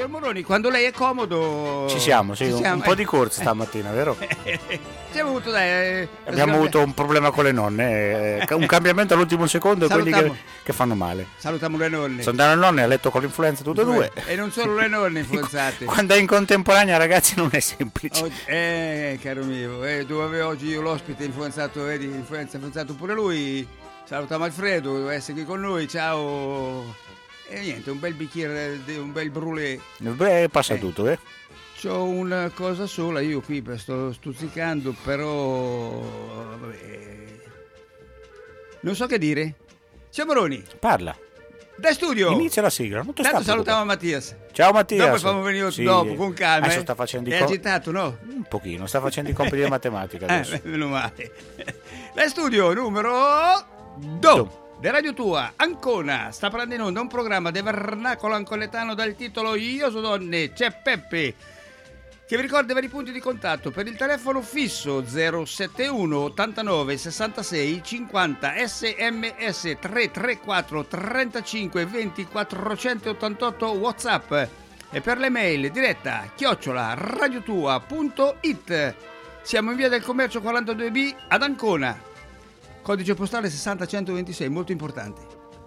Signor Moroni, quando lei è comodo... Ci siamo, un po' di corsa stamattina, vero? Abbiamo avuto un problema con le nonne, un cambiamento all'ultimo secondo e quelli che fanno male. Salutiamo le nonne. Sono andato alle nonne, a letto con l'influenza tutte e due. E non solo le nonne influenzate. Quando è in contemporanea, ragazzi, non è semplice. Caro mio, dove oggi io l'ospite influenzato, influenzato pure lui. Salutiamo Alfredo, deve essere qui con noi, ciao. E niente, un bel bicchiere, un bel brûlé. Beh, passa tutto, C'ho una cosa sola, io qui sto stuzzicando, però vabbè, non so che dire. Siamo Moroni. Parla. Da studio. Inizia la sigla, non ti Tanto salutiamo Mattias. Ciao Mattias. Dopo facciamo venire dopo, con calma. Adesso sta facendo è agitato, no? Un pochino, sta facendo i compiti di matematica adesso. Meno male. Da studio numero 2. De Radio Tua, Ancona, sta prendendo in onda un programma del vernacolo ancoletano dal titolo Io so donne, c'è Peppe, che vi ricorda i vari punti di contatto per il telefono fisso 071 89 66 50 sms 334 35 20 488 WhatsApp e per le mail diretta @radiotua.it. Siamo in via del Commercio 42B ad Ancona. Codice postale 60126, molto importante.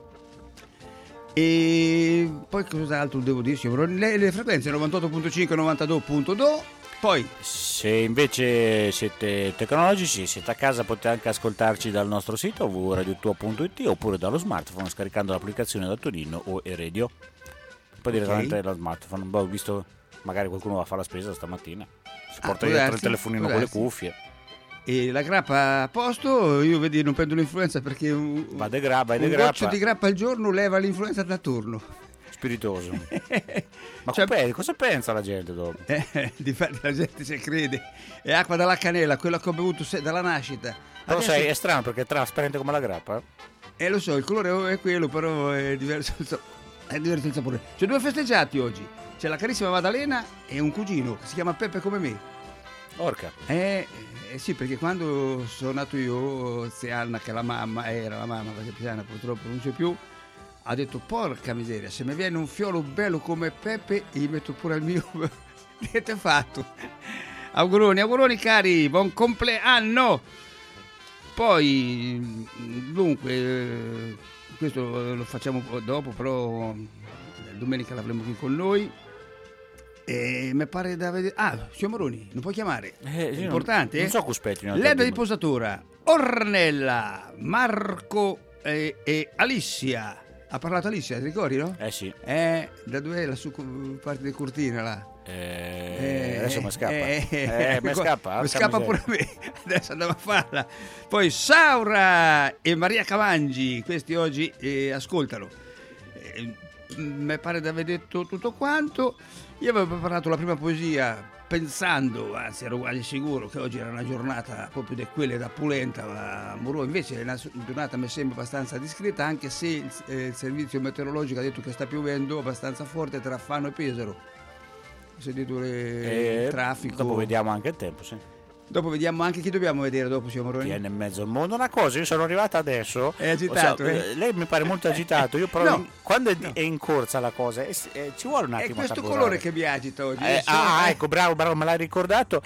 E poi cos'altro devo dirci? Le frequenze 98.5 92.2. Poi se invece siete tecnologici, siete a casa, potete anche ascoltarci dal nostro sito www.radiotua.it oppure dallo smartphone scaricando l'applicazione da Torino o e-radio. Poi direttamente dallo smartphone. Ho visto magari qualcuno va a fare la spesa stamattina, si porta dietro il telefonino con le cuffie. E la grappa a posto, io vedi non prendo l'influenza perché un goccio di grappa al giorno leva l'influenza da turno. Spiritoso. Ma cosa pensa la gente dopo? Difatti la gente ci crede. È acqua dalla cannella, quella che ho bevuto dalla nascita. Però sai, è strano perché è trasparente come la grappa. Lo so, il colore è quello, però è diverso. È diverso il sapore. C'è due festeggiati oggi. C'è la carissima Maddalena e un cugino che si chiama Peppe come me. Orca. Sì, perché quando sono nato io, zia Anna, che era la mamma, perché Piana purtroppo non c'è più, ha detto: porca miseria, se mi viene un fiolo bello come Peppe, gli metto pure il mio. Niente fatto. Auguroni cari, buon compleanno. Poi, dunque, questo lo facciamo dopo, però domenica l'avremo qui con noi. E mi pare da vedere. Signor Moroni, non puoi chiamare? Importante. Non so cospetti. L'erba di posatura, Ornella, Marco e Alicia. Ha parlato Alicia, ti ricordi, no? Sì. Da dove è la sua parte di cortina là? Adesso mi scappa. Mi scappa pure a me. Adesso andiamo a farla. Poi Saura e Maria Cavangi, questi oggi ascoltano. Mi pare di aver detto tutto quanto. Io avevo preparato la prima poesia pensando, anzi ero quasi sicuro che oggi era una giornata proprio di quelle da pulenta, ma Muro invece è una giornata mi sembra abbastanza discreta, anche se il servizio meteorologico ha detto che sta piovendo abbastanza forte tra Fano e Pesaro. Ho sentito il traffico. Dopo vediamo anche il tempo, sì. Dopo vediamo anche chi dobbiamo vedere dopo, signor Moroni. Viene in mezzo al mondo una cosa, io sono arrivata adesso. È agitato, lei mi pare molto agitato, io però quando è in corsa la cosa ci vuole un attimo. È questo colore che mi agita oggi. Ecco, bravo, me l'hai ricordato.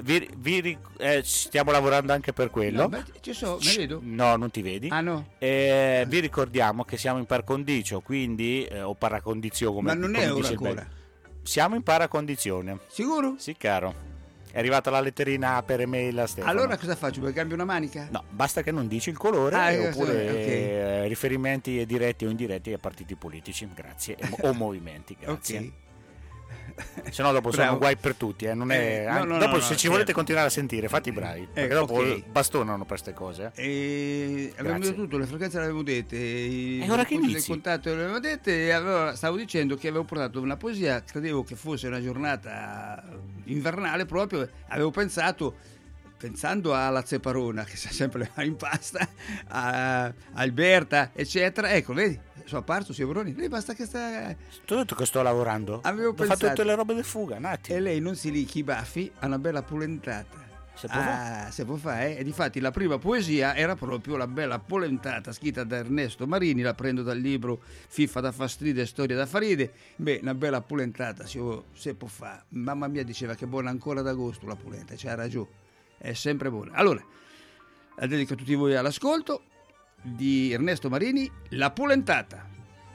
Stiamo lavorando anche per quello. No, ci so, mi vedo? No, non ti vedi. No. Vi ricordiamo che siamo in par condicio, quindi o paracondizio come. Ma non è ora ancora. Siamo in paracondizione. Sicuro? Sì, caro. È arrivata la letterina per email a Stefano. Allora cosa faccio? Mi cambio una manica? No, basta che non dici il colore oppure riferimenti diretti o indiretti a partiti politici, grazie, o movimenti, grazie. Ok. Se no dopo sono guai per tutti, non è. Dopo se ci volete continuare a sentire, fate i bravi, perché dopo bastonano per queste cose. Abbiamo detto tutto, le frequenze le avevamo dette, e ora che inizi? Il contatto le avevamo dette, e allora stavo dicendo che avevo portato una poesia, credevo che fosse una giornata invernale proprio, avevo pensato, pensando alla Zeparona che sa sempre le mani in pasta, a Alberta eccetera, ecco vedi, sono apparso signor Moroni, lei basta che sta. Tu hai detto che sto lavorando? Avevo pensato, fatto tutte le robe del fuga, un attimo. E lei non si licchi i baffi, ha una bella pulentata. Se può fare. Se può fare, e difatti la prima poesia era proprio La bella polentata, scritta da Ernesto Marini, la prendo dal libro Fiffa da fastride e storia da faride. Beh, una bella polentata, se può fare. Mamma mia diceva che è buona ancora d'agosto la polenta, c'ha ragione, è sempre buona. Allora, la dedico a tutti voi all'ascolto di Ernesto Marini, La polentata.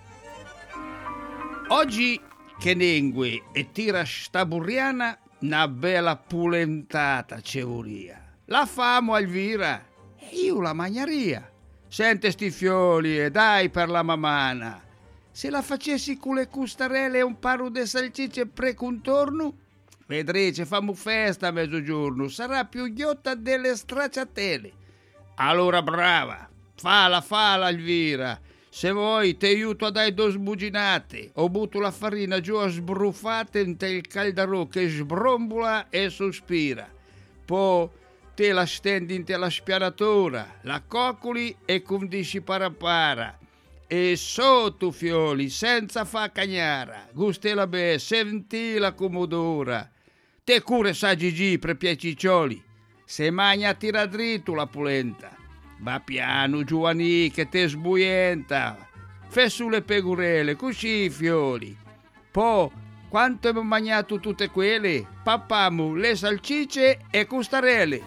Oggi che nengue e tira sta burriana, una bella polentata ce voria. La famo Elvira e io la magnaria. Sente sti fioli e dai per la mamana. Se la facessi con le custarelle e un paro de salsicce precontorno, vedrete, famo festa a mezzogiorno, sarà più ghiotta delle stracciatelle. Allora brava, fala Elvira. Se vuoi ti aiuto a dare 2 sbuginate, o butto la farina giù a sbruffate in il caldarò che sbrombola e sospira. Poi te la stendi in te la spianatura, la coccoli e condisci parapara. E sotto fioli, senza fa cagnara, gustela be, senti la comodora. Te cure sa Gigi per piaciccioli, se magna tira dritto la polenta. Va piano, Giovanni, che te sbuienta. Fai su le pegurelle, così i fioli. Poi, quanto abbiamo mangiato tutte quelle, pappamu le salsicce e custarelle.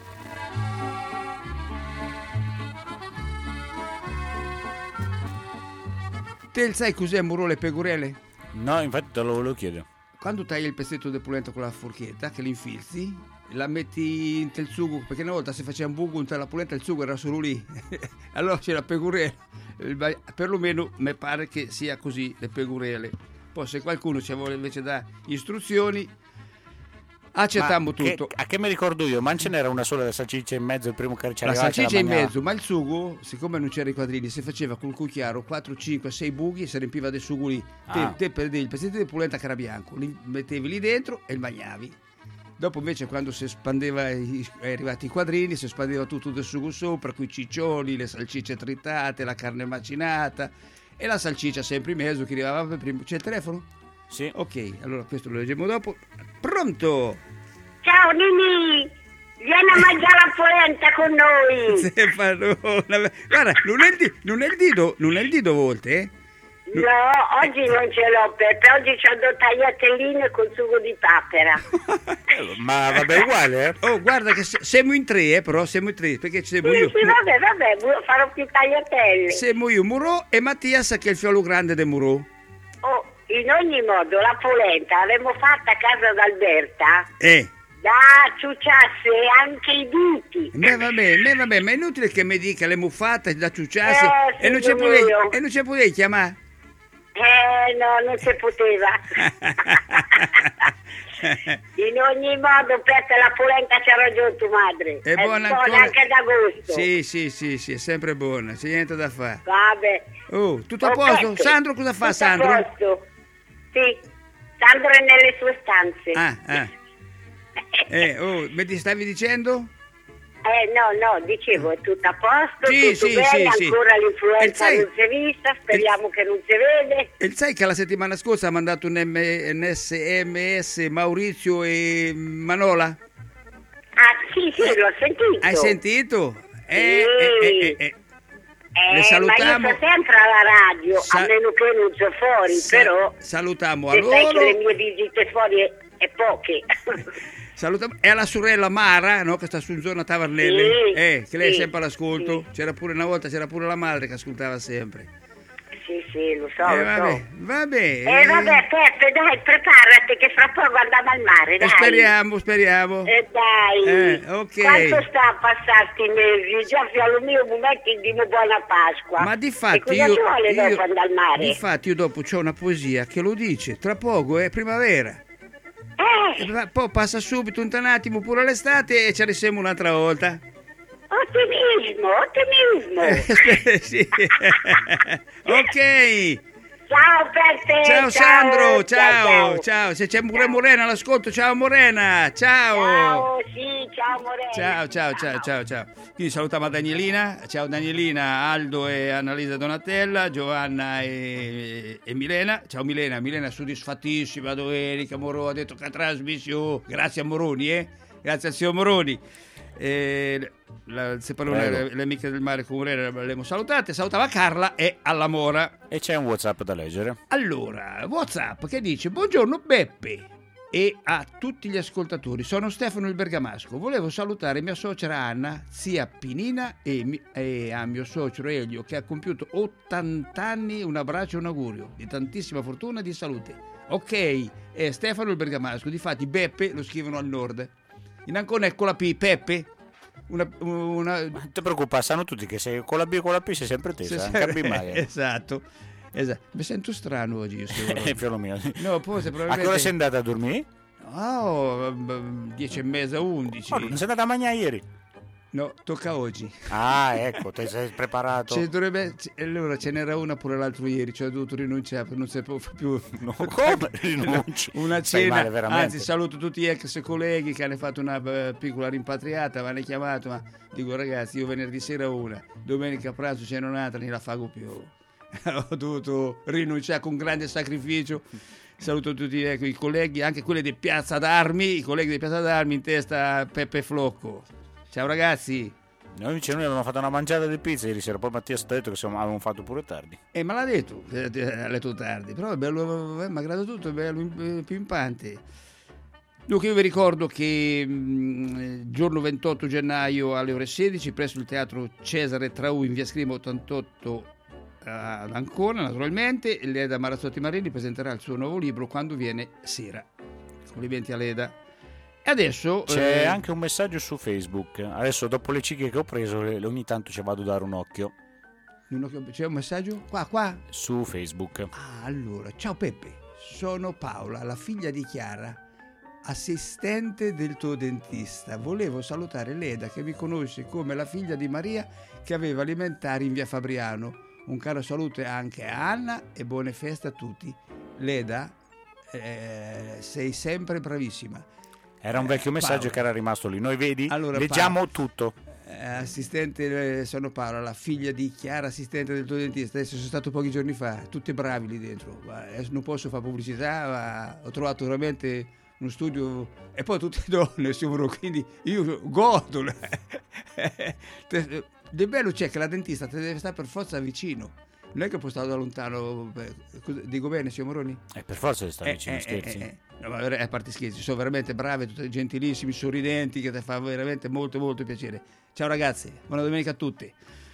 Te sai cos'è muro le pegurelle? No, infatti te lo volevo chiedere. Quando tagli il pezzetto di polenta con la forchetta, che l'infilzi, la metti in tel sugo, perché una volta si faceva un buco in la polenta, il sugo era solo lì. Allora c'è la pegurella, perlomeno mi pare che sia così, le pegurelle. Poi se qualcuno ci vuole invece dare istruzioni, accettiamo tutto. A che mi ricordo io? Ma ce n'era una sola salsiccia in mezzo, il primo che ci La arrivava, salsiccia in mezzo, ma il sugo, siccome non c'era i quadrini, si faceva col cucchiaro 4, 5, 6 buchi e si riempiva del sugo lì. Te perdevi il pezzetto di polenta che era bianco, li mettevi lì dentro e il bagnavi. Dopo invece quando si espandeva, è arrivati i quadrini, si espandeva tutto del sugo sopra, con i ciccioli, le salsicce tritate, la carne macinata e la salsiccia sempre in mezzo che arrivava per primo. C'è il telefono? Sì. Ok, allora questo lo leggiamo dopo. Pronto? Ciao Nini, vieni a mangiare la polenta con noi. Stefano, guarda, non è il dito volte, eh? No, oggi non ce l'ho Peppe, oggi ci ho dato tagliatelline con sugo di papera. Ma vabbè, uguale, eh? Oh, guarda che siamo in 3, però siamo in 3, perché siamo io. Sì, vabbè, farò più tagliatelle. Siamo io, Murò e Mattias che è il fiolo grande di Murò. Oh, in ogni modo, la polenta l'avremmo fatta a casa d'Alberta. Da ciucciasse anche i diti. Vabbè, ma è inutile che mi dica le muffate da ciucciasse e non ci potevi chiamare. No, non si poteva. In ogni modo, Peppe, la polenta c'ha ragione tua madre. È buona anche d'agosto. Sì, è sempre buona, c'è niente da fare. Vabbè. Oh, tutto a posto? Peppe, Sandro cosa fa, Sandro? A posto. Sì, Sandro è nelle sue stanze. Mi ti stavi dicendo? No, dicevo, è tutto a posto, tutto bene, sì. Ancora l'influenza non si è vista, speriamo che non si vede. E sai che la settimana scorsa ha mandato un SMS Maurizio e Manola? Ah, sì, l'ho sentito. Hai sentito? Sì. Le salutiamo. Ma io sto sempre alla radio, a meno che non sono fuori, però... Salutiamo a loro. Sai che le mie visite fuori è poche. Salutiamo. E alla sorella Mara, no, che sta su in zona Tavernelle, che lei è sempre all'ascolto. Sì. C'era pure una volta, la madre che ascoltava sempre. Sì, lo so, vabbè. Peppe, dai, preparati che fra poco andiamo al mare, dai. Speriamo. Dai. Ok. Quanto sta a passarti i mesi? Già fialo mio momenti di buona Pasqua. Ma difatti e cosa ci vuole dopo andare al mare? Difatti io dopo c'ho una poesia che lo dice, tra poco è primavera. Poi passa subito un attimo pure l'estate e ci risiamo un'altra volta. Ottimismo. Sì. Ok. Ciao Peppe. Ciao Sandro, ciao. Se c'è pure Morena all'ascolto, ciao Morena, ciao. Ciao Morena. Ciao. Quindi salutiamo Danielina, ciao Danielina, Aldo e Annalisa Donatella, Giovanna e Milena. Ciao Milena soddisfattissima domenica, Moroni ha detto che ha trasmesso, grazie a Moroni, grazie al signor Moroni. le amiche del mare Comune le abbiamo salutate. Salutava Carla e alla Mora. E c'è un WhatsApp da leggere. Allora, WhatsApp che dice: buongiorno Beppe e a tutti gli ascoltatori, sono Stefano il Bergamasco, volevo salutare mia suocera Anna, zia Pinina e a mio suocero Elio che ha compiuto 80 anni. Un abbraccio e un augurio di tantissima fortuna e di salute. Ok, è Stefano il Bergamasco. Difatti Beppe lo scrivono al nord, in Ancona è con la P, Peppe. Non ti preoccupare, sanno tutti che sei con la B e con la P sei sempre te, non cambi mai. Esatto. Mi sento strano oggi io. Figlio mio. No, poi probabilmente... A cosa sei andata a dormire? 10:30, 11. Oh, non sei andata a mangiare ieri? No, tocca oggi. Ah, ecco, ti sei preparato. Allora ce n'era una pure l'altro ieri, cioè ho dovuto rinunciare perché non si può più. No, come rinunci? Una cena, male, veramente. Anzi saluto tutti gli ex colleghi che hanno fatto una piccola rimpatriata, mi hanno chiamato, ma dico ragazzi, io venerdì sera una, domenica a pranzo c'è un'altra, non la fago più. Ho dovuto rinunciare con grande sacrificio. Saluto tutti i colleghi, anche quelli di Piazza d'Armi, i colleghi di Piazza d'Armi, in testa Peppe Flocco. Ciao ragazzi. Noi avevamo fatto una mangiata di pizza ieri sera, poi Mattia sta detto che avevamo fatto pure tardi. Me l'ha detto, ha letto tardi, però è bello, mi aggrada tutto, è bello, pimpante. Dunque io vi ricordo che giorno 28 gennaio alle ore 16 presso il teatro Cesare Traù in via Scrima 88 ad Ancona, naturalmente, Leda Marazzotti Marini presenterà il suo nuovo libro Quando viene sera. Complimenti a Leda. E adesso c'è anche un messaggio su Facebook. Adesso dopo le cicche che ho preso ogni tanto ci vado a dare un occhio. C'è un messaggio? Qua? Su Facebook. Allora, ciao Peppe, sono Paola, la figlia di Chiara, assistente del tuo dentista. Volevo salutare Leda che mi conosce come la figlia di Maria che aveva alimentari in via Fabriano. Un caro saluto anche a Anna e buone feste a tutti. Leda, sei sempre bravissima. Era un vecchio messaggio Paola, che era rimasto lì. Noi vedi, allora, leggiamo Paola, tutto. Assistente, sono Paola, la figlia di Chiara, assistente del tuo dentista. Adesso sono stato pochi giorni fa, tutti bravi lì dentro. Non posso fare pubblicità, ma ho trovato veramente uno studio e poi tutte donne, sicuro, quindi io godo. Di bello c'è che la dentista ti deve stare per forza vicino. Non è che può stare da lontano. Dico bene, signor Moroni? Per forza deve stare vicino, scherzi. No, ma a parte scherzi, sono veramente bravi, tutti gentilissimi, sorridenti, che ti fa veramente molto molto piacere. Ciao ragazzi, buona domenica a tutti.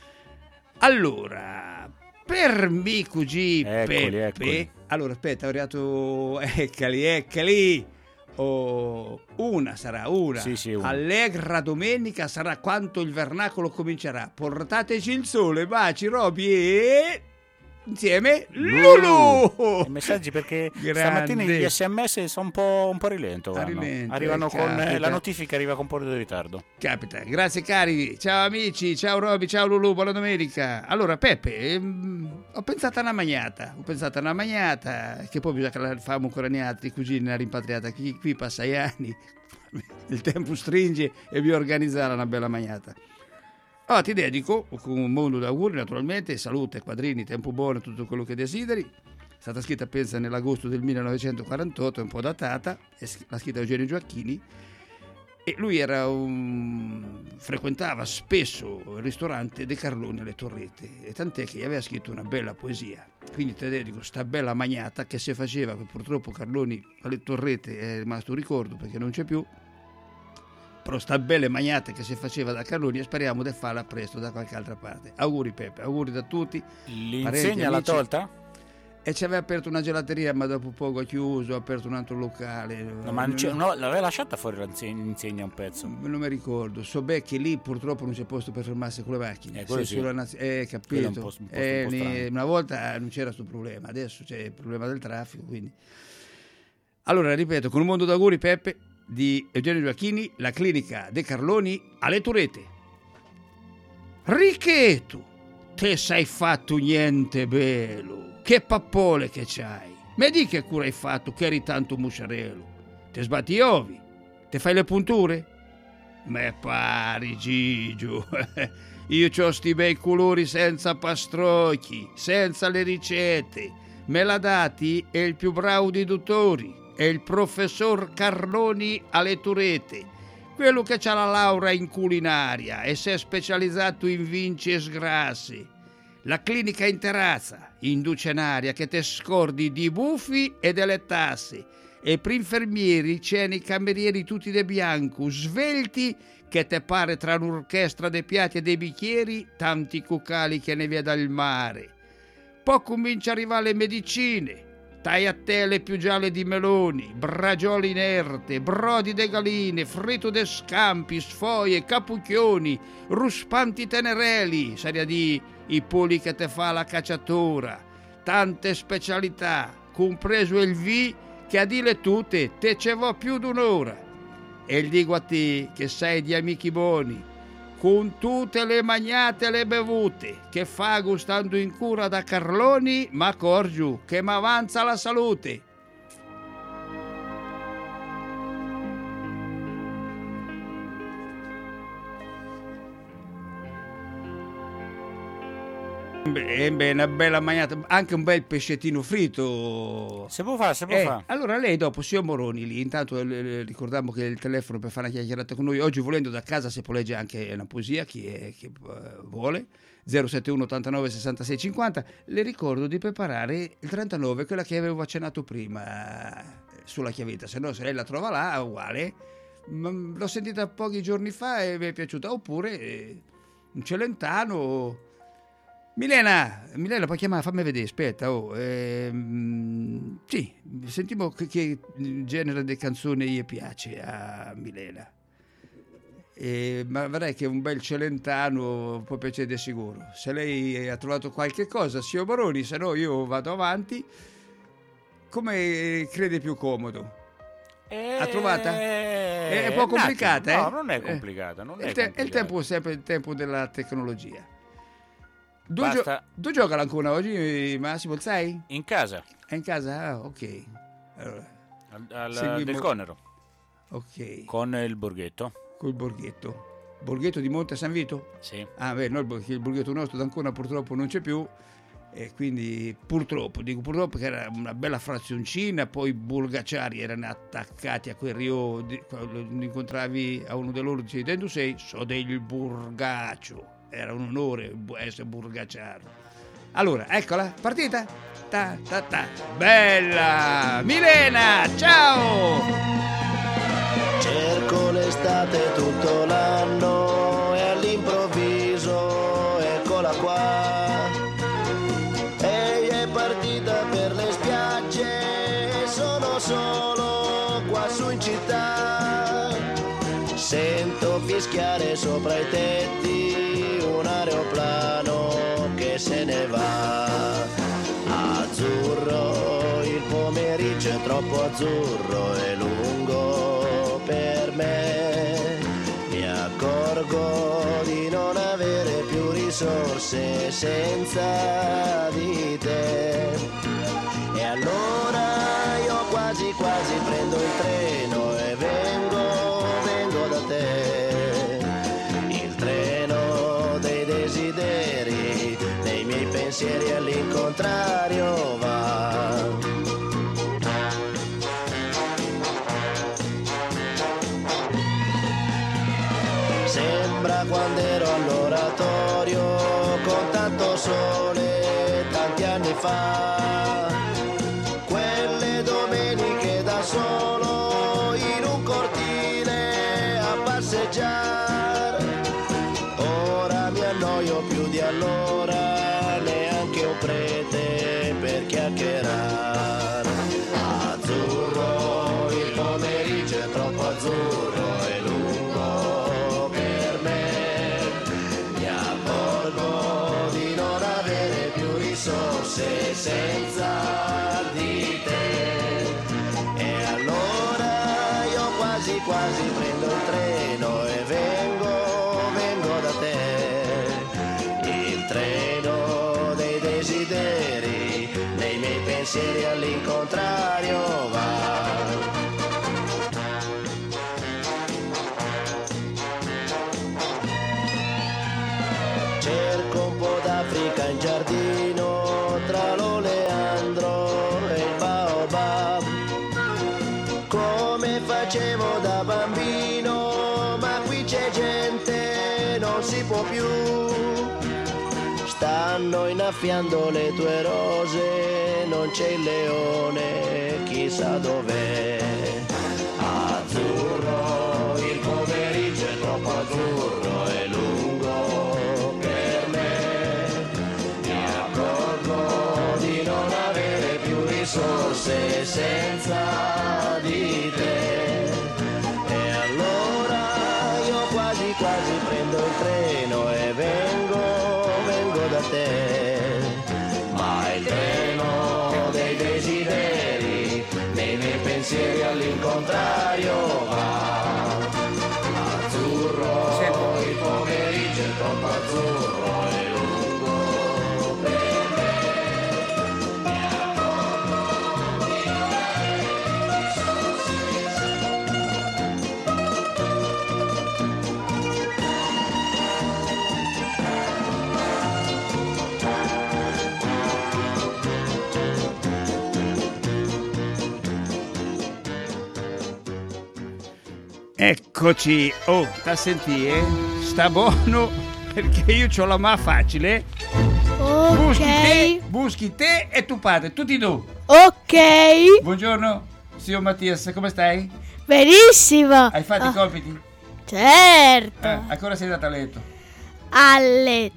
Allora, per MQG Peppe, eccoli. Allora aspetta, ho arrivato, eccoli. Una sarà. Sì, una. Allegra domenica sarà quanto il vernacolo comincerà. Portateci il sole, baci, Roby e insieme Lulu. I messaggi perché stamattina gli SMS sono un po' rilento. Arrivano con la notifica, arriva con un po' di ritardo. Capita. Grazie cari. Ciao amici, ciao Roby, ciao Lulu, buona domenica. Allora Peppe, ho pensato a una magnata che poi bisogna che la facciamo ancora ne altri, cugini, una rimpatriata. Qui passa gli anni, il tempo stringe e vi organizzare una bella magnata. Allora ti dedico con un mondo d'auguri naturalmente, salute, quadrini, tempo buono, tutto quello che desideri. È stata scritta pensa nell'agosto del 1948, è un po' datata, l'ha scritta Eugenio Gioacchini e lui frequentava spesso il ristorante De Carloni alle Torrette e tant'è che gli aveva scritto una bella poesia. Quindi ti dedico sta bella magnata che si faceva, che purtroppo Carloni alle Torrette è rimasto un ricordo perché non c'è più. Però sta belle magnate che si faceva da Carloni e speriamo di farla presto da qualche altra parte. Auguri Peppe, auguri da tutti. L'insegna l'ha tolta? E ci aveva aperto una gelateria ma dopo poco ha chiuso, ha aperto un altro locale. No, l'aveva lasciata fuori l'insegna un pezzo. Non mi ricordo, so beh che lì purtroppo non c'è posto per fermarsi con le macchine. Capito. Una volta non c'era questo problema, adesso c'è il problema del traffico, quindi. Allora ripeto, con un mondo d'auguri Peppe di Eugenio Gioacchini, la clinica De Carloni alle Torrette. Richetu, te sei fatto niente bello, che pappole che c'hai, me di che cura hai fatto che eri tanto musciarello, te sbatti gli ovi, te fai le punture? Me pari Gigio, io c'ho sti bei colori senza pastrocchi, senza le ricette, me l'ha dati è il più bravo dei dottori, è il professor Carloni alle Torrette. quello che c'ha la laurea in culinaria e si è specializzato in vinci e sgrassi. La clinica in terrazza induce in aria che te scordi di buffi e delle tasse. E per infermieri c'è i camerieri tutti de bianco, svelti, che te pare tra un'orchestra dei piatti e dei bicchieri, tanti cucali che ne via dal mare. Poi comincia a arrivare le medicine, tagliatelle più gialle di meloni, bragioli inerte, brodi de galline, fritto de scampi, sfoglie, capucchioni, ruspanti tenerelli, seria di i poli che te fa la cacciatora, tante specialità, compreso il vi che a dire tutte te ce va più d'un'ora. E dico a te che sei di amici buoni, con tutte le magnate e le bevute, che fago stando in cura da Carloni, ma accorgiu che m'avanza la salute. Beh, una bella magnata, anche un bel pescettino fritto. Se può fare. Allora lei dopo, signor Moroni, lì, intanto ricordiamo che il telefono per fare una chiacchierata con noi, oggi volendo da casa si può leggere anche una poesia, chi vuole, 071 89 66 50. Le ricordo di preparare il 39, quella che avevo accennato prima sulla chiavetta, se no se lei la trova là è uguale. L'ho sentita pochi giorni fa e mi è piaciuta, oppure un celentano. Milena, puoi chiamare, fammi vedere, aspetta. Sì, sentiamo che genere di canzone gli piace a Milena. Ma vedrai che un bel celentano può piacere di sicuro. Se lei ha trovato qualche cosa, signor Baroni, se no io vado avanti. Come crede più comodo? Ha trovata? È un po' complicata, No, non è complicata. Il tempo è sempre il tempo della tecnologia. Tu giochi ancora oggi, Massimo, il 6? In casa. È in casa? Ah, ok. Allora, del Conero. Ok. Con il borghetto. Col borghetto. Borghetto di Monte San Vito? Sì. Ah, beh, no, il borghetto nostro d'Ancona purtroppo non c'è più. E quindi purtroppo che era una bella frazioncina, poi i burgaciari erano attaccati a quel rio, quando incontravi a uno di loro dicevi dove sei? So del Burgacio. Era un onore essere burgaciaro. Allora, eccola, partita. Ta ta ta. Bella! Milena, ciao! Cerco l'estate tutto l'anno e all'improvviso eccola qua. Ehi è partita per le spiagge, sono solo qua su in città. Sento fischiare sopra i tetti un aeroplano che se ne va. Azzurro, il pomeriggio è troppo azzurro e lungo per me. Mi accorgo di non avere più risorse senza di te. E allora io quasi prendo il treno e vengo da te. Nei miei pensieri all'incontrario va. Sembra quando ero all'oratorio con tanto sole tanti anni fa. Quelle domeniche da solo in un cortile a passeggiare. Annoio più di allora, neanche un prete per chiacchierare. Azzurro, il pomeriggio è troppo azzurro e lungo per me. Mi accorgo di non avere più risorse senza di te. E allora io quasi prendo il treno e vengo da te. Treno dei desideri, nei miei pensieri all'incontrario va. Cerco un po' d'Africa in giardino, tra l'oleandro e il baobab. Come facevo da bambino, stanno innaffiando le tue rose, non c'è il leone, chissà dov'è. Azzurro, il pomeriggio è troppo azzurro, è lungo per me. Mi accorgo di non avere più risorse senza di te. E allora io quasi quasi prendo il treno e vengo da te. Ma il treno dei desideri, nei miei pensieri all'incontrario va. Azzurro, il pomeriggio è troppo azzurro, è lungo per me. Mi accorgo di non avere Eccoci, sta a sentire? Sta buono perché io c'ho la ma facile. Ok. Buschi te e tuo padre, tutti e due. Ok. Buongiorno, signor Mattias, come stai? Benissimo. Hai fatto i compiti? Certo. A che ora sei andata a letto? Alle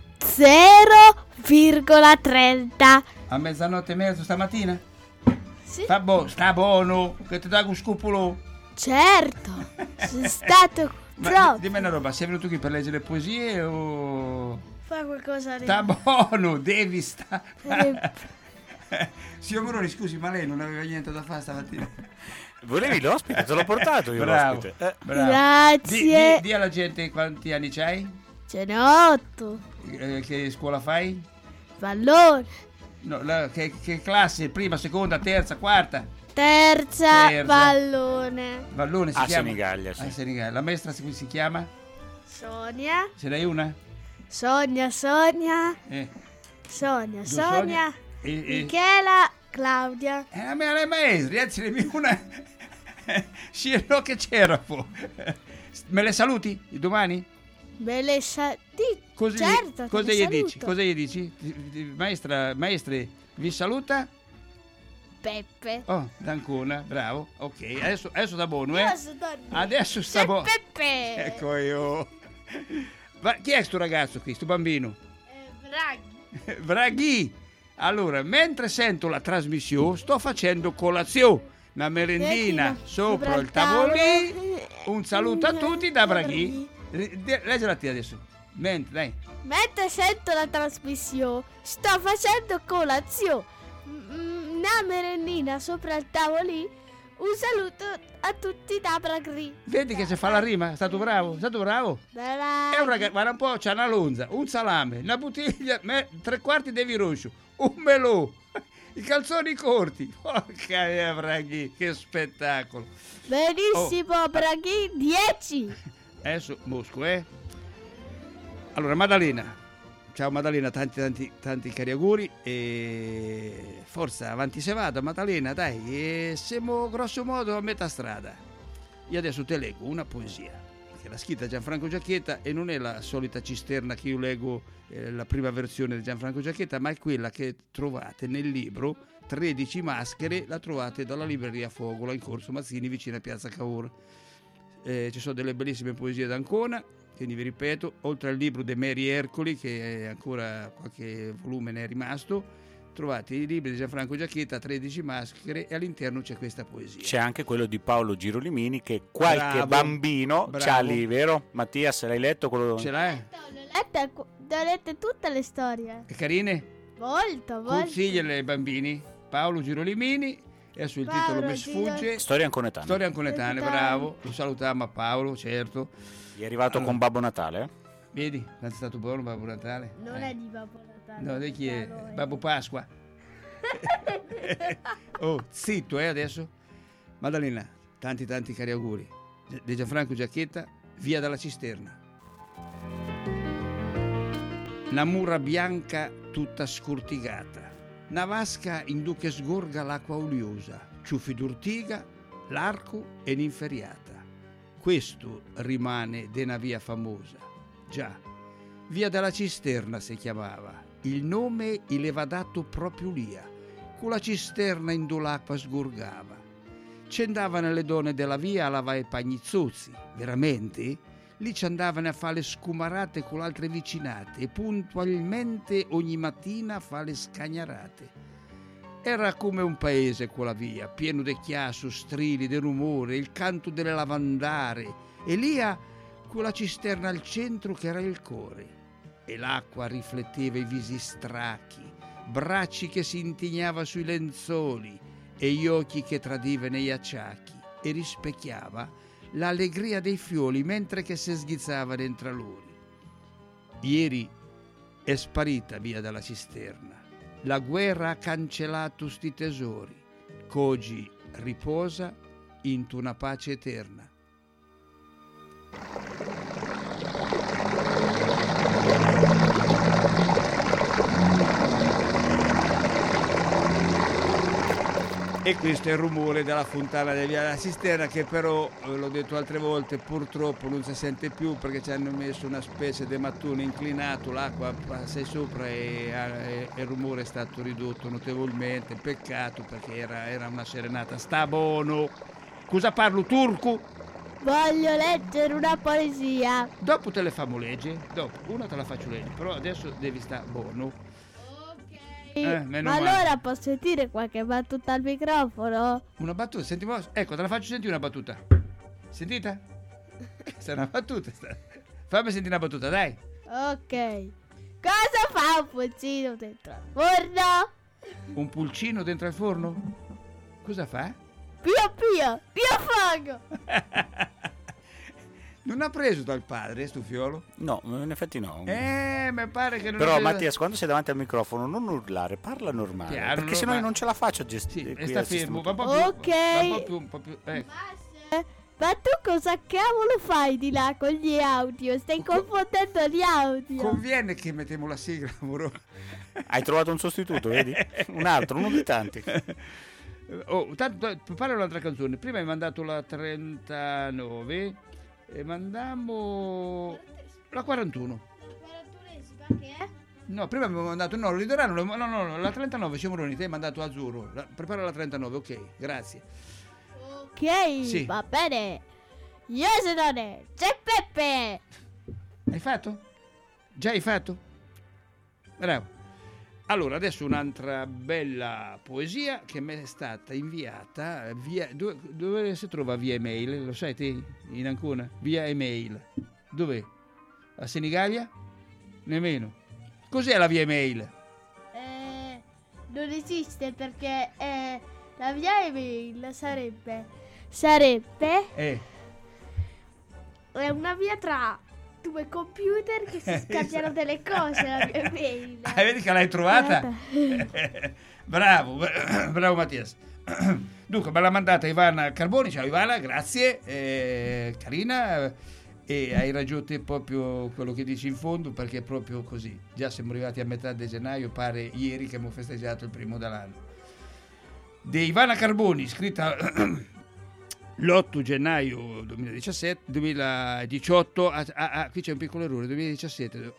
0,30. A mezzanotte e mezzo stamattina? Sì. Sta buono, che ti dà un scupolo. Certo. Sono stato Ma proprio. dimmi una roba, sei venuto qui per leggere poesie o... Fai qualcosa di... Sta buono, devi stare. Signor Moroni, scusi, ma lei non aveva niente da fare stamattina? Volevi l'ospite? Te l'ho portato io Bravo, l'ospite. bravo. Grazie. Di alla gente quanti anni c'hai? Ce n'è 8. Che scuola fai? Pallone. No, che classe? Prima, seconda, terza, quarta? Terza. Terza. Pallone. Vallone si A chiama? Senigallia, sì. A Senigallia. La maestra si chiama? Sonia. Ce n'hai una? Sonia. Sonia. Sonia. E... Michela. Claudia. A me le maestre, anzi ne mi una... Sì, no che c'era po'. Me le saluti domani? Certo. Cosa gli dici? Cosa gli dici? Maestre, vi saluta? Peppe. Oh, d'Ancona, bravo. Ok, adesso sta buono, eh? Adesso sta C'è buono. Peppe. Ecco io. Ma chi è sto ragazzo qui, sto bambino? Braghi. Braghi. Allora, mentre sento la trasmissione, sto facendo colazione. Una merendina sopra il tavolino. Un saluto a tutti da Braghi. Leggela te adesso. Dai. Mentre sento la trasmissione, sto facendo colazione. Una merendina sopra il tavolino. Un saluto a tutti da Braghi. Vedi che si fa la rima? È stato bravo? È un ragazzo, guarda un po', c'ha una lonza, un salame, una bottiglia, 3/4 di vino rosso, un melò, i calzoni corti. Porca Braghi, che spettacolo. Benissimo, Braghi, 10. Adesso Mosco, Allora, Maddalena. Ciao Maddalena, tanti cari auguri e forza, avanti se vada Maddalena, dai, e siamo grosso modo a metà strada. Io adesso te leggo una poesia, che l'ha scritta Gianfranco Giacchetta e non è la solita cisterna che io leggo, la prima versione di Gianfranco Giacchetta, ma è quella che trovate nel libro 13 maschere, la trovate dalla libreria Fogola in Corso Mazzini vicino a Piazza Cavour. Ci sono delle bellissime poesie d'Ancona. Quindi vi ripeto, oltre al libro De Meri Ercoli, che ancora qualche volume ne è rimasto, trovate i libri di Gianfranco Giacchetta, 13 maschere, e all'interno c'è questa poesia. C'è anche quello di Paolo Girolimini che qualche bambino c'ha lì, vero? Mattias, l'hai letto? Quello... Ce l'hai? Ho letto tutte le storie. È carine? Molto. Consigliale ai bambini. Paolo Girolimini, adesso il titolo mi sfugge. Storie anconetane, bravo. Lo salutiamo a Paolo, certo. Gli è arrivato con Babbo Natale, Vedi? È stato buono Babbo Natale? Non è di Babbo Natale. No, di chi è? Babbo Pasqua. Zitto, adesso? Maddalena, tanti cari auguri. Di Gianfranco Giacchetta, via dalla cisterna. Una mura bianca tutta scurtigata, una vasca in du che sgorga l'acqua oliosa, ciuffi d'urtiga, l'arco e l'inferiata. Questo rimane de una via famosa. Già, Via della Cisterna si chiamava, il nome gli aveva dato proprio lì, con la cisterna in dove l'acqua sgurgava. Ci andavano le donne della via a lavare i pagnizzuzzi, veramente? Lì ci andavano a fare le scumarate con le altre vicinate e puntualmente ogni mattina a fare le scagnarate. Era come un paese quella via, pieno di chiasso, strilli, di rumore, il canto delle lavandare e lì quella cisterna al centro che era il core. E l'acqua rifletteva i visi stracchi, bracci che si intignava sui lenzuoli e gli occhi che tradivano gli acciacchi e rispecchiava l'allegria dei fiori mentre che si sghizzava dentro loro. Ieri è sparita via dalla cisterna, la guerra ha cancellato sti tesori, qu'oggi riposa in una pace eterna. E questo è il rumore della fontana di via della Cisterna, che però, l'ho detto altre volte, purtroppo non si sente più perché ci hanno messo una specie di mattone inclinato, l'acqua passa sopra e il rumore è stato ridotto notevolmente. Peccato, perché era una serenata. Sta buono. Cosa parlo, turco? Voglio leggere una poesia. Dopo te le famo leggere, dopo una te la faccio leggere, però adesso devi stare buono. Ma allora posso dire qualche battuta al microfono? Una battuta, sentimo. Ecco, te la faccio sentire una battuta. Sentita? Questa è una battuta. Fammi sentire una battuta, dai. Ok. Cosa fa un pulcino dentro al forno? Un pulcino dentro al forno? Cosa fa? Pio fuoco. Non ha preso dal padre sto fiolo? No, in effetti no. Mi pare che non. Però ha Mattias, quando sei davanti al microfono non urlare, parla normale. Chiaro, perché sennò io non ce la faccio a gestire. Sì, sta fermo, va un po' più. Ok. Un po' più. Ma tu cosa cavolo fai di là con gli audio? Stai confondendo gli audio. Conviene che mettiamo la sigla, amore. Hai trovato un sostituto, vedi? Un altro, uno dei tanti. Oh, tanto prepara un'altra canzone. Prima hai mandato la 39 e mandammo la 41. La 41esima che è? No, prima abbiamo mandato, no, ridoranno, no, la 39 siamo riuniti, te hai mandato azzurro. Prepara la 39, ok, grazie. Ok, sì. Va bene. Io sono c'è Peppe. Hai fatto? Già hai fatto? Bravo. Allora, adesso un'altra bella poesia che mi è stata inviata via. Dove si trova via email? Lo sai te? In Ancona? Via email. Dov'è? A Senigallia? Nemmeno. Cos'è la via email? Non esiste perché la via email sarebbe è una via tra due computer che si scambiano delle cose, la mia email. Vedi che l'hai trovata? Bravo Mattias. Dunque, me l'ha mandata Ivana Carboni. Ciao Ivana, grazie, carina, e hai ragione proprio quello che dici in fondo, perché è proprio così. Già siamo arrivati a metà di gennaio, pare ieri che abbiamo festeggiato il primo dell'anno. Di Ivana Carboni, scritta l'8 gennaio 2018, qui c'è un piccolo errore, 2017,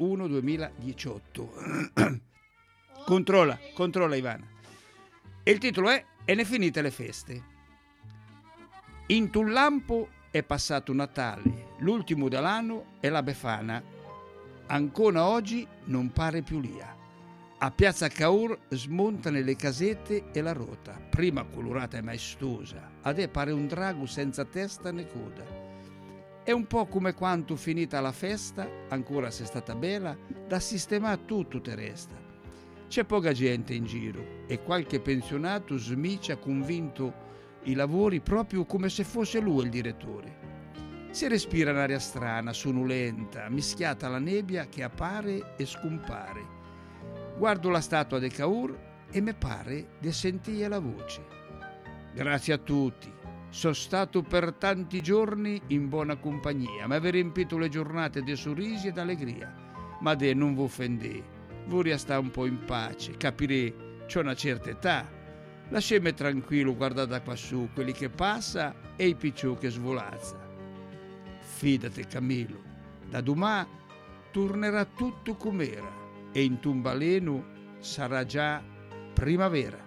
8/1/2018. Controlla Ivana. E il titolo è "E ne finite le feste". In un lampo è passato Natale, l'ultimo dell'anno è la Befana. Ancora oggi non pare più lia. A Piazza Caur smontano le casette e la rota, prima colorata e maestosa, adesso pare un drago senza testa né coda. È un po' come quando finita la festa, ancora se è stata bella, da sistemare tutto te resta. C'è poca gente in giro e qualche pensionato smicia convinto i lavori proprio come se fosse lui il direttore. Si respira un'aria strana, sonolenta, mischiata alla nebbia che appare e scompare. Guardo la statua di Caur e mi pare di sentire la voce. Grazie a tutti, sono stato per tanti giorni in buona compagnia, mi avete riempito le giornate di sorrisi ed allegria. Ma non vi offendete, vorrei stare un po' in pace, capirei, c'ho una certa età. Lasciami tranquillo guardate qua su quelli che passa e i picciù che svolazza. Fidate Camillo, da domani tornerà tutto com'era e in Tumbaleno sarà già primavera.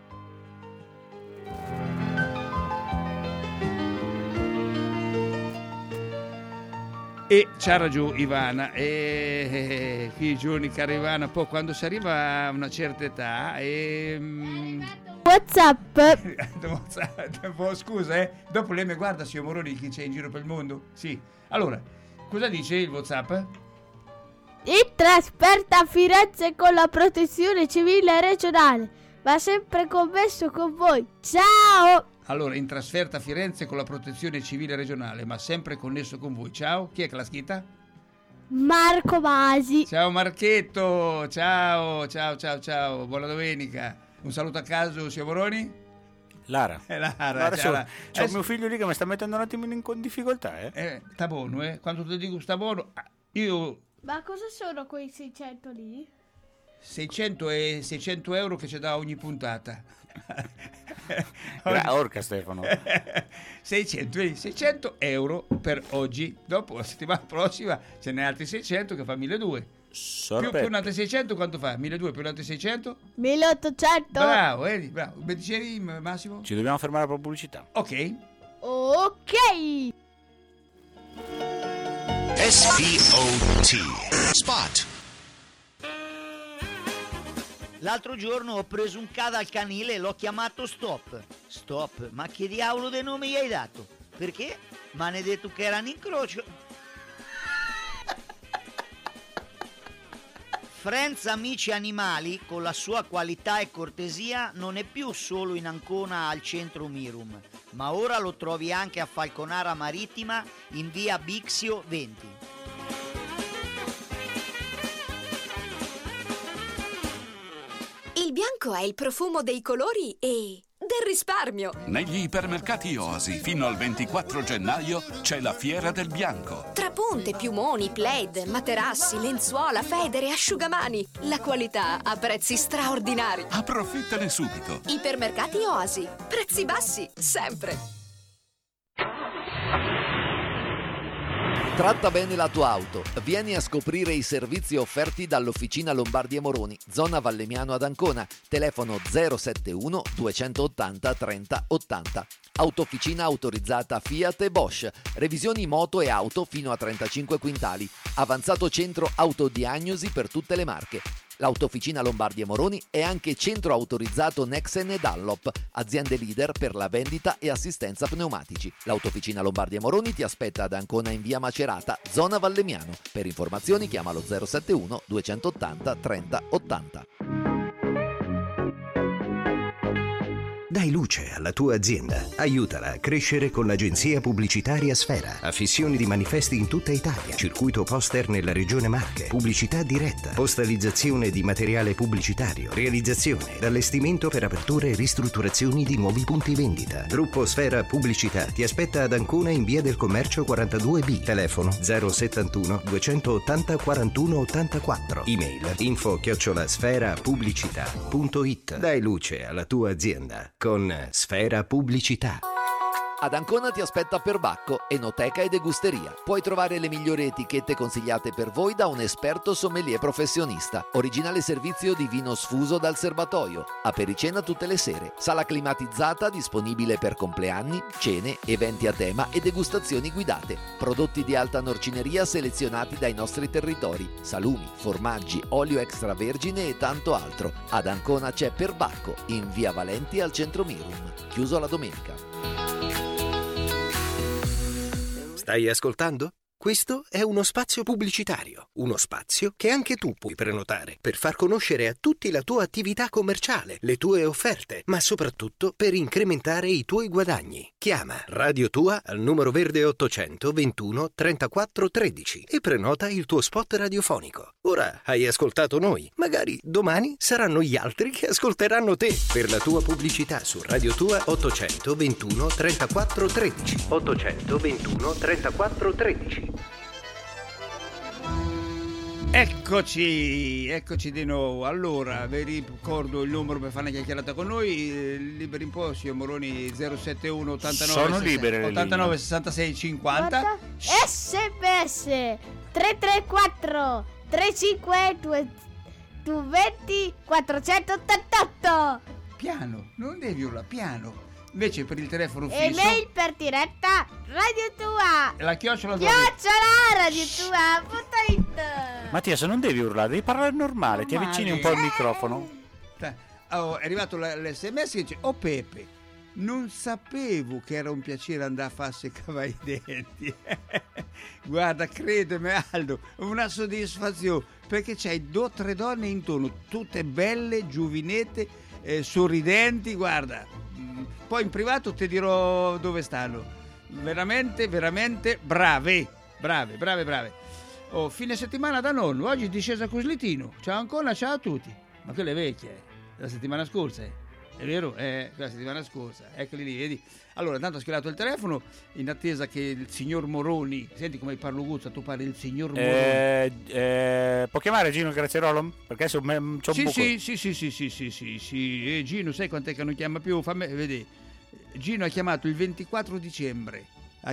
E c'ha ragione Ivana, e qui i giorni, cara Ivana, poi quando si arriva a una certa età WhatsApp. Scusa, dopo lei mi guarda, signor Moroni, chi c'è in giro per il mondo? Sì. Allora, cosa dice il WhatsApp? In trasferta a Firenze con la protezione civile regionale. Va sempre commesso con voi. Ciao! Allora, in trasferta a Firenze con la protezione civile regionale, ma sempre connesso con voi. Ciao, chi è che l'ha scritta? Marco Masi. Ciao Marchetto, ciao, buona domenica. Un saluto a caso, signor Moroni? Lara. Lara. C'è mio figlio lì che mi sta mettendo un attimo in difficoltà, Sta buono, Quando ti dico sta buono, io... Ma cosa sono quei 600 lì? 600 euro che ci dà ogni puntata. Orca Stefano. 600 euro per oggi. Dopo la settimana prossima ce n'è altri 600 che fa 1200. Più un altro 600 quanto fa? 1200 più un altro 600? 1800. Bravo. Mi dicevi, Massimo? Ci dobbiamo fermare per pubblicità. Ok. SPOT Spot. L'altro giorno ho preso un cane al canile e l'ho chiamato Stop. Stop? Ma che diavolo di nome gli hai dato? Perché? Ma ne hai detto che era un incrocio. Friends Amici Animali, con la sua qualità e cortesia, non è più solo in Ancona al centro Mirum, ma ora lo trovi anche a Falconara Marittima in via Bixio 20. Il bianco è il profumo dei colori e del risparmio. Negli ipermercati Oasi fino al 24 gennaio c'è la Fiera del Bianco. Trapunte, piumoni, plaid, materassi, lenzuola, federe, asciugamani. La qualità a prezzi straordinari. Approfittane subito. Ipermercati Oasi. Prezzi bassi, sempre. Tratta bene la tua auto. Vieni a scoprire i servizi offerti dall'Officina Lombardi e Moroni, zona Valemiano ad Ancona. Telefono 071 280 30 80. Autofficina autorizzata Fiat e Bosch. Revisioni moto e auto fino a 35 quintali. Avanzato centro autodiagnosi per tutte le marche. L'Autofficina Lombardi e Moroni è anche centro autorizzato Nexen e Dunlop, aziende leader per la vendita e assistenza pneumatici. L'Autofficina Lombardi e Moroni ti aspetta ad Ancona in via Macerata, zona Vallemiano. Per informazioni chiamalo 071 280 30 80. Dai luce alla tua azienda. Aiutala a crescere con l'agenzia pubblicitaria Sfera. Affissioni di manifesti in tutta Italia. Circuito poster nella regione Marche. Pubblicità diretta. Postalizzazione di materiale pubblicitario. Realizzazione ed allestimento per aperture e ristrutturazioni di nuovi punti vendita. Gruppo Sfera Pubblicità ti aspetta ad Ancona in via del Commercio 42B. Telefono 071 280 41 84. Email info@sferapubblicità.it. Dai luce alla tua azienda con Sfera Pubblicità. Ad Ancona ti aspetta Perbacco, enoteca e degusteria. Puoi trovare le migliori etichette consigliate per voi da un esperto sommelier professionista. Originale servizio di vino sfuso dal serbatoio. Apericena tutte le sere. Sala climatizzata disponibile per compleanni, cene, eventi a tema e degustazioni guidate. Prodotti di alta norcineria selezionati dai nostri territori. Salumi, formaggi, olio extravergine e tanto altro. Ad Ancona c'è Perbacco, in via Valenti al centro Mirum. Chiuso la domenica. Stai ascoltando? Questo è uno spazio pubblicitario, uno spazio che anche tu puoi prenotare per far conoscere a tutti la tua attività commerciale, le tue offerte, ma soprattutto per incrementare i tuoi guadagni. Chiama Radio Tua al numero verde 800 21 34 13 e prenota il tuo spot radiofonico. Ora hai ascoltato noi, magari domani saranno gli altri che ascolteranno te. Per la tua pubblicità su Radio Tua 800 21 34 13. 800 21 34 13. Eccoci di nuovo. Allora, vi ricordo il numero per fare una chiacchierata con noi. Liberi un po', signor Moroni. 071 89 sono libere 89 66 50. SMS 334 352 20 488. Piano, non devi urlare, piano. Invece per il telefono fisso. Email per diretta Radio Tua. La chiocciola radiotua.it. Mattia, se non devi urlare, devi parlare normale. Ti avvicini un po' al microfono. È arrivato l'SMS che dice: "Oh Pepe, non sapevo che era un piacere andare a farsi cavare i denti." Guarda, credimi Aldo, una soddisfazione, perché c'hai 2 o 3 donne intorno, tutte belle, giuvinette, sorridenti, guarda. Poi in privato ti dirò dove stanno. Veramente, veramente brave. Oh, fine settimana da nonno, oggi discesa con Slitino. Ciao ancora, ciao a tutti. Ma quelle vecchie, la settimana scorsa, è vero? Quella settimana scorsa, eccoli lì, vedi? Allora, tanto ho schierato il telefono in attesa che il signor Moroni, senti come parlo Guzza, tu parli il signor Moroni. Può chiamare Gino Grazierolo? Perché c'ho un buco. Sì. Gino, sai quant'è che non chiama più? Fammi vedere. Gino ha chiamato il 24 dicembre.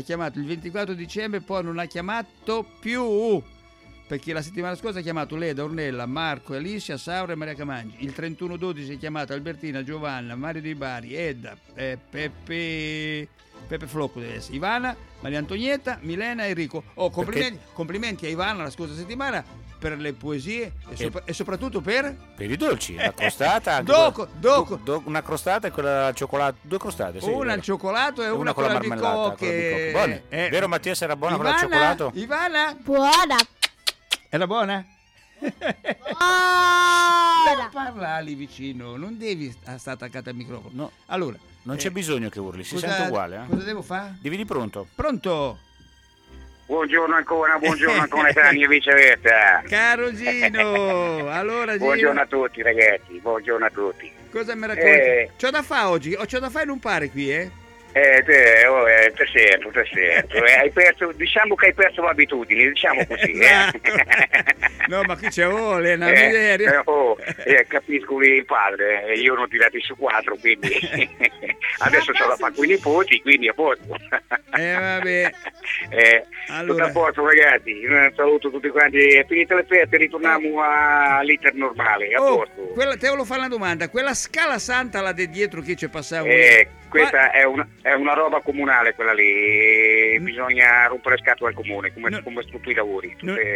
Poi non ha chiamato più. Perché la settimana scorsa ha chiamato Leda, Ornella, Marco, Alicia, Saura e Maria Camangi. Il 31/12 ha chiamato Albertina, Giovanna, Mario Dei Bari, Edda, Peppe Flocco deve essere, Ivana, Maria Antonietta, Milena e Enrico. Complimenti a Ivana la scorsa settimana per le poesie e soprattutto per i dolci, la crostata. Una crostata e quella al cioccolato. 2 crostate, sì. Una al cioccolato e una con la albicocche. Buone. Vero Mattia, era buona quella al cioccolato? Ivana? Buona. Era buona? Buona. Parla lì vicino, non devi stare attaccato al microfono. No. Allora, non c'è bisogno che urli, si sente uguale. Cosa devo fare? Devi di pronto. Pronto? Buongiorno ancora Tani e viceversa. Caro Gino, allora Gino. Buongiorno a tutti ragazzi, buongiorno a tutti. Cosa mi racconti? C'ho da fare oggi, c'ho da fare non pare qui, Te sento. Diciamo che hai perso l'abitudine, diciamo così. No, ma qui c'è una miseria. Capisco il padre, io ne ho tirati su 4, quindi adesso c'ho da fare con i nipoti, quindi a posto. Vabbè. Tutto a posto ragazzi, un saluto a tutti quanti, finite le feste ritorniamo all'iter normale, a posto. Te volevo fare una domanda, quella scala santa là di dietro che ci passava? Questa è una roba comunale quella lì, bisogna rompere le scatole al comune, come tutti i lavori.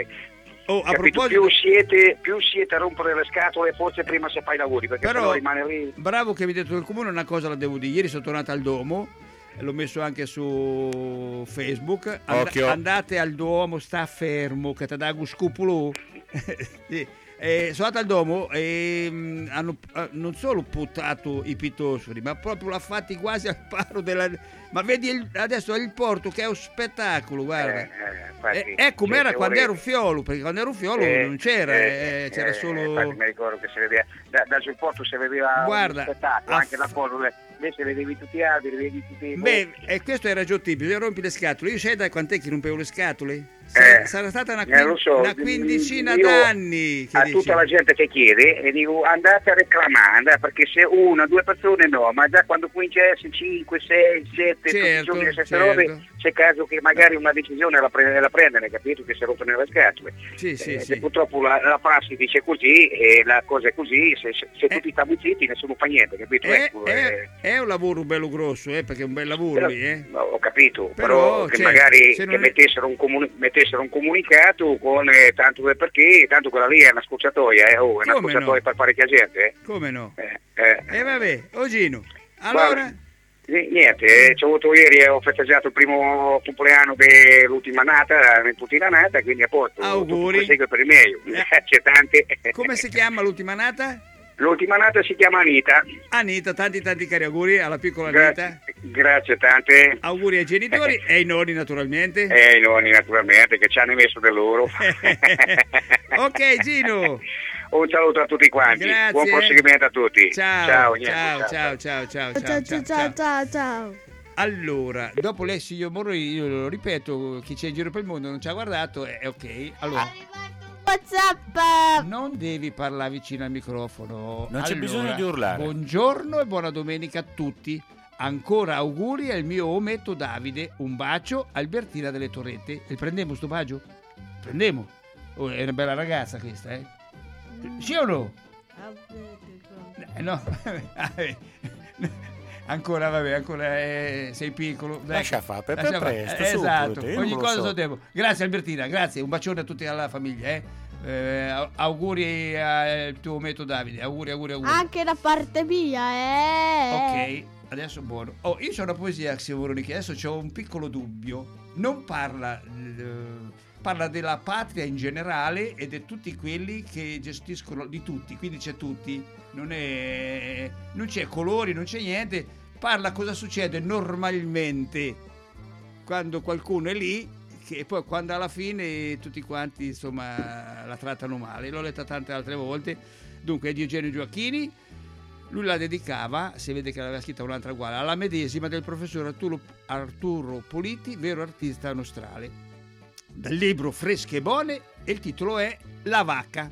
A proposito, più siete a rompere le scatole, forse prima se fai i lavori, perché però rimane lì. Bravo che mi hai detto del comune, una cosa la devo dire, ieri sono tornato al Duomo, l'ho messo anche su Facebook, andate al Duomo, sta fermo, che ti dà un scupolo. Sì. Sono andato al Duomo e hanno non solo buttato i pitosferi, ma proprio l'ha fatti quasi al paro della... Ma vedi adesso il porto che è un spettacolo, guarda. È come era quando ero fiolo, perché quando ero fiolo non c'era, c'era solo... Infatti mi ricordo che si vedeva, da sul porto si vedeva un spettacolo, anche da fuori, invece vedevi tutti gli alberi, vedevi tutti... E questo era già tipico, rompi le scatole. Io sai da quant'è che rompevo le scatole? Sarà stata una quindicina d'anni. A tutta la gente che chiede, e dico andate a reclamare, perché se 1 o 2 persone no, ma già quando comincia a essere 5, 6, 7, certo. Robe, c'è caso che magari una decisione la prendere, capito? Che si rompono le scatole. Sì. Purtroppo la prassi dice così e la cosa è così, se tutti stiamo zitti nessuno fa niente, capito? È un lavoro bello grosso, perché è un bel lavoro lì, Ho capito, però che magari che mettessero un comunicato con tanto perché, tanto quella lì è una scocciatoia, è una scocciatoia per parecchia gente. Come no? Vabbè, Gino, allora... Niente, ci ho avuto ieri, ho festeggiato il primo compleanno dell'ultima nata, la nipotina nata, quindi a posto. Auguri. Prosegue per il meglio. C'è tante. Come si chiama l'ultima nata? L'ultima nata si chiama Anita. Anita, tanti cari auguri alla piccola Anita. Grazie tante. Auguri ai genitori e ai nonni naturalmente. E ai nonni naturalmente che ci hanno messo del loro. Ok Gino. Un saluto a tutti quanti. Grazie. Buon proseguimento a tutti. Ciao. Allora, dopo lei signor Moroni, io lo ripeto, chi c'è in giro per il mondo non ci ha guardato, è ok. Allora, WhatsApp. non devi parlare vicino al microfono. Non c'è bisogno di urlare. Buongiorno e buona domenica a tutti. Ancora auguri al mio ometto Davide. Un bacio, Albertina delle Torrette. E prendiamo sto bacio? Prendiamo. Oh, è una bella ragazza questa, Sì o no? No. Ancora sei piccolo. Lascia fare per presto. Esatto, ogni cosa sul tempo. Grazie Albertina, grazie. Un bacione a tutti alla famiglia. Auguri al tuo Meto Davide. Auguri. Anche da parte mia, Ok, adesso buono. Io c'ho una poesia, che adesso c'ho un piccolo dubbio. Non parla della patria in generale ed è tutti quelli che gestiscono di tutti, quindi c'è tutti, non c'è colori, non c'è niente, parla cosa succede normalmente quando qualcuno è lì, che poi quando alla fine tutti quanti insomma la trattano male. L'ho letta tante altre volte. Dunque è di Eugenio Gioacchini. Lui la dedicava, si vede che l'aveva scritta un'altra uguale, alla medesima del professor Arturo Politi, vero artista nostrale. Dal libro Fresche e Buone, e il titolo è La vacca.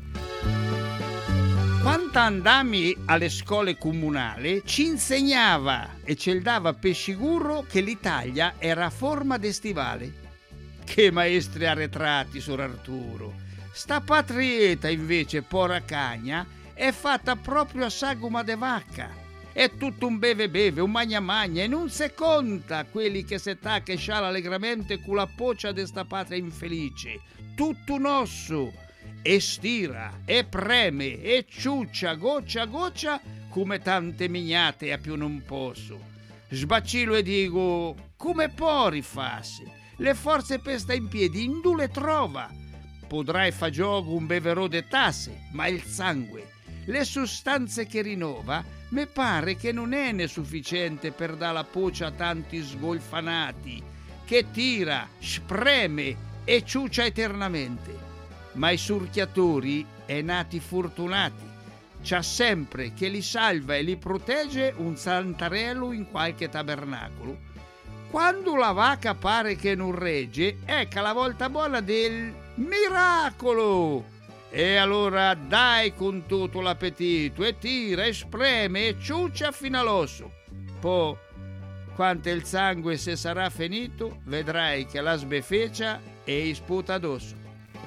Quando andammi alle scuole comunali ci insegnava e ce dava per sicuro che l'Italia era a forma d'estivale. Che maestri arretrati, Sor Arturo! Sta patrieta invece, pora cagna, è fatta proprio a sagoma de vacca. È tutto un beve, un magna e non se conta quelli che se tacca e sciala allegramente con la poccia de sta patria infelice. Tutto un osso, e stira, e preme, e ciuccia, goccia, come tante mignate a più non posso. Sbaccilo e dico, come può rifarsi? Le forze per sta in piedi, in due le trova. Podrai fa gioco un beverò de tasse, ma il sangue, le sostanze che rinnova, mi pare che non è ne sufficiente per dar la poccia a tanti sgolfanati, che tira, spreme e ciuccia eternamente. Ma i surchiatori è nati fortunati, c'ha sempre che li salva e li protegge un santarello in qualche tabernacolo. Quando la vacca pare che non regge, ecco la volta buona del miracolo. E allora dai con tutto l'appetito e tira e spreme e ciuccia fino all'osso. Poi, quanto il sangue se sarà finito, vedrai che la sbeffeccia e sputa addosso.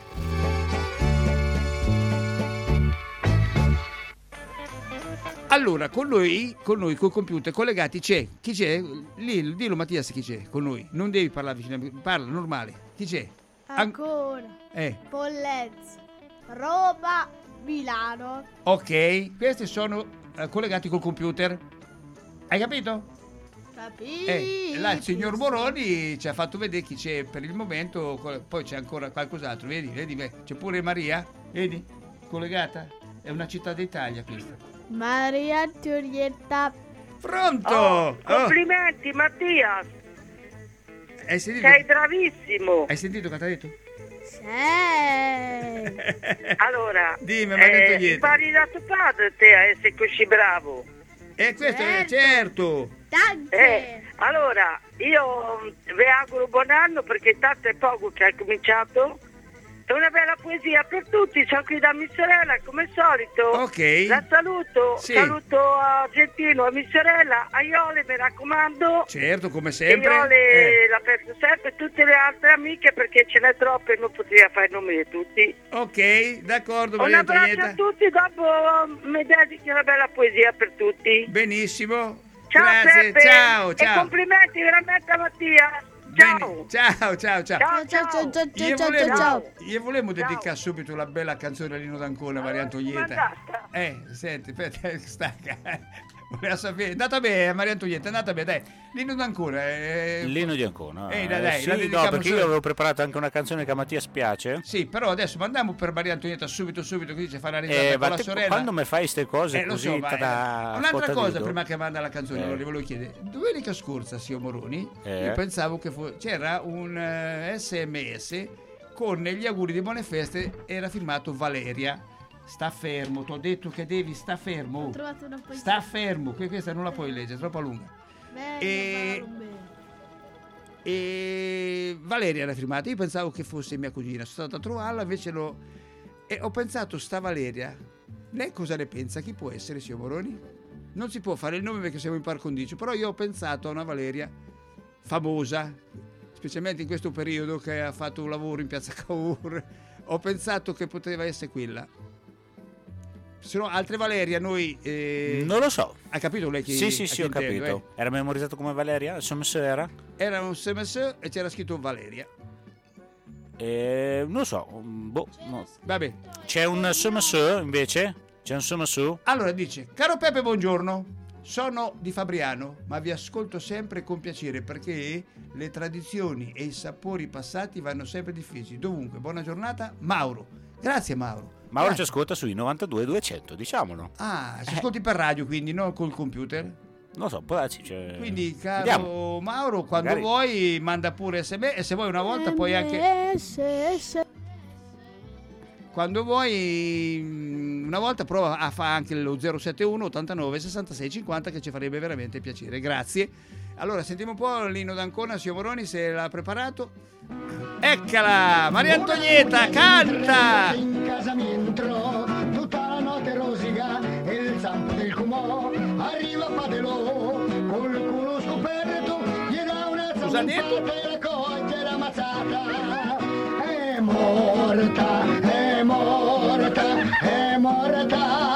Allora, con noi col computer collegati c'è. Chi c'è? Dillo Mattias chi c'è con noi. Non devi parlare vicino, parla normale. Chi c'è? Ancora. Pollezza. Roma, Milano. Ok, questi sono collegati col computer. Hai capito? Capito. Là il signor Moroni ci ha fatto vedere chi c'è per il momento, poi c'è ancora qualcos'altro, vedi? C'è pure Maria, vedi? Collegata? È una città d'Italia questa. Maria Antonietta. Pronto? Complimenti Mattia. Hai sentito? Sei bravissimo. Hai sentito cosa ti ha detto? Sì. Allora, dimmi, Maria Antonietta. impari da tuo padre te a essere così bravo. Questo è certo. Allora, io vi auguro buon anno perché tanto è poco che hai cominciato. È una bella poesia per tutti, sono qui da mia sorella come al solito. Ok. La saluto, sì. Saluto a Gentino, a mia sorella, a Iole mi raccomando. Certo, come sempre. Iole la penso sempre, tutte le altre amiche perché ce n'è troppe e non poteva fare i nomi di tutti. Ok, d'accordo Un Maria abbraccio Antonietta. a tutti, dopo mi dedichi una bella poesia per tutti. Benissimo. Ciao grazie, Peppe. ciao. E complimenti veramente a Mattia. Ciao. Ciao. Io volevo dedicare subito una bella canzone a Lino D'Ancona, Maria Antonietta. Senti, aspetta, stacca. Voleva sapere. Andata bene, Maria Antonietta, è andata bene, dai. Lino D'Ancona. Lino di Ancona. Dai, sì, no, perché io avevo preparato anche una canzone che a Mattia spiace. Sì, però adesso mandiamo per Maria Antonietta subito, così ci fa la risata con la sorella. Quando mi fai queste cose così so, un'altra cosa prima che manda la canzone, le volevo chiedere. Domenica scorsa, signor Moroni, io pensavo che c'era un SMS con gli auguri di buone feste, era firmato Valeria. Sta fermo, ti ho detto che devi sta fermo. Ho trovato una poesia. Sta fermo, questa non la puoi leggere, è troppo lunga. E Valeria era firmata. Io pensavo che fosse mia cugina, sono stato a trovarla, invece e ho pensato, sta Valeria, lei cosa ne pensa? Chi può essere, signor Moroni? Non si può fare il nome perché siamo in par condicio, però io ho pensato a una Valeria famosa, specialmente in questo periodo, che ha fatto un lavoro in Piazza Cavour. ho pensato che poteva essere quella. Se no, altre Valeria, noi... non lo so. Ha capito lei chi? Sì, ho capito. Era memorizzato come Valeria? Era? Era un SMS e c'era scritto Valeria. Non lo so. No. Vabbè. C'è un SMS invece? C'è un SMS? Allora dice: caro Peppe, buongiorno. Sono di Fabriano, ma vi ascolto sempre con piacere perché le tradizioni e i sapori passati vanno sempre difficili. Dovunque, buona giornata, Mauro. Grazie Mauro. Mauro ci ascolta sui 92-200, diciamolo. Ah, ci ascolti per radio, quindi non col computer? Non so, può darsi. Quindi, caro Mauro, quando vuoi manda pure SMS e se vuoi una volta puoi anche... Quando vuoi una volta prova a fare anche lo 071 89 66 50 che ci farebbe veramente piacere. Grazie. Allora sentiamo un po' Lino D'Ancona, signor Moroni, se l'ha preparato. Eccola, Maria Antonietta, canta! In casa mi entrò, tutta la notte rosica e il zampo del Cumò arriva Padelò, col culo scoperto gli dà una zampata e la coglie la mazzata. È morta, è morta, è morta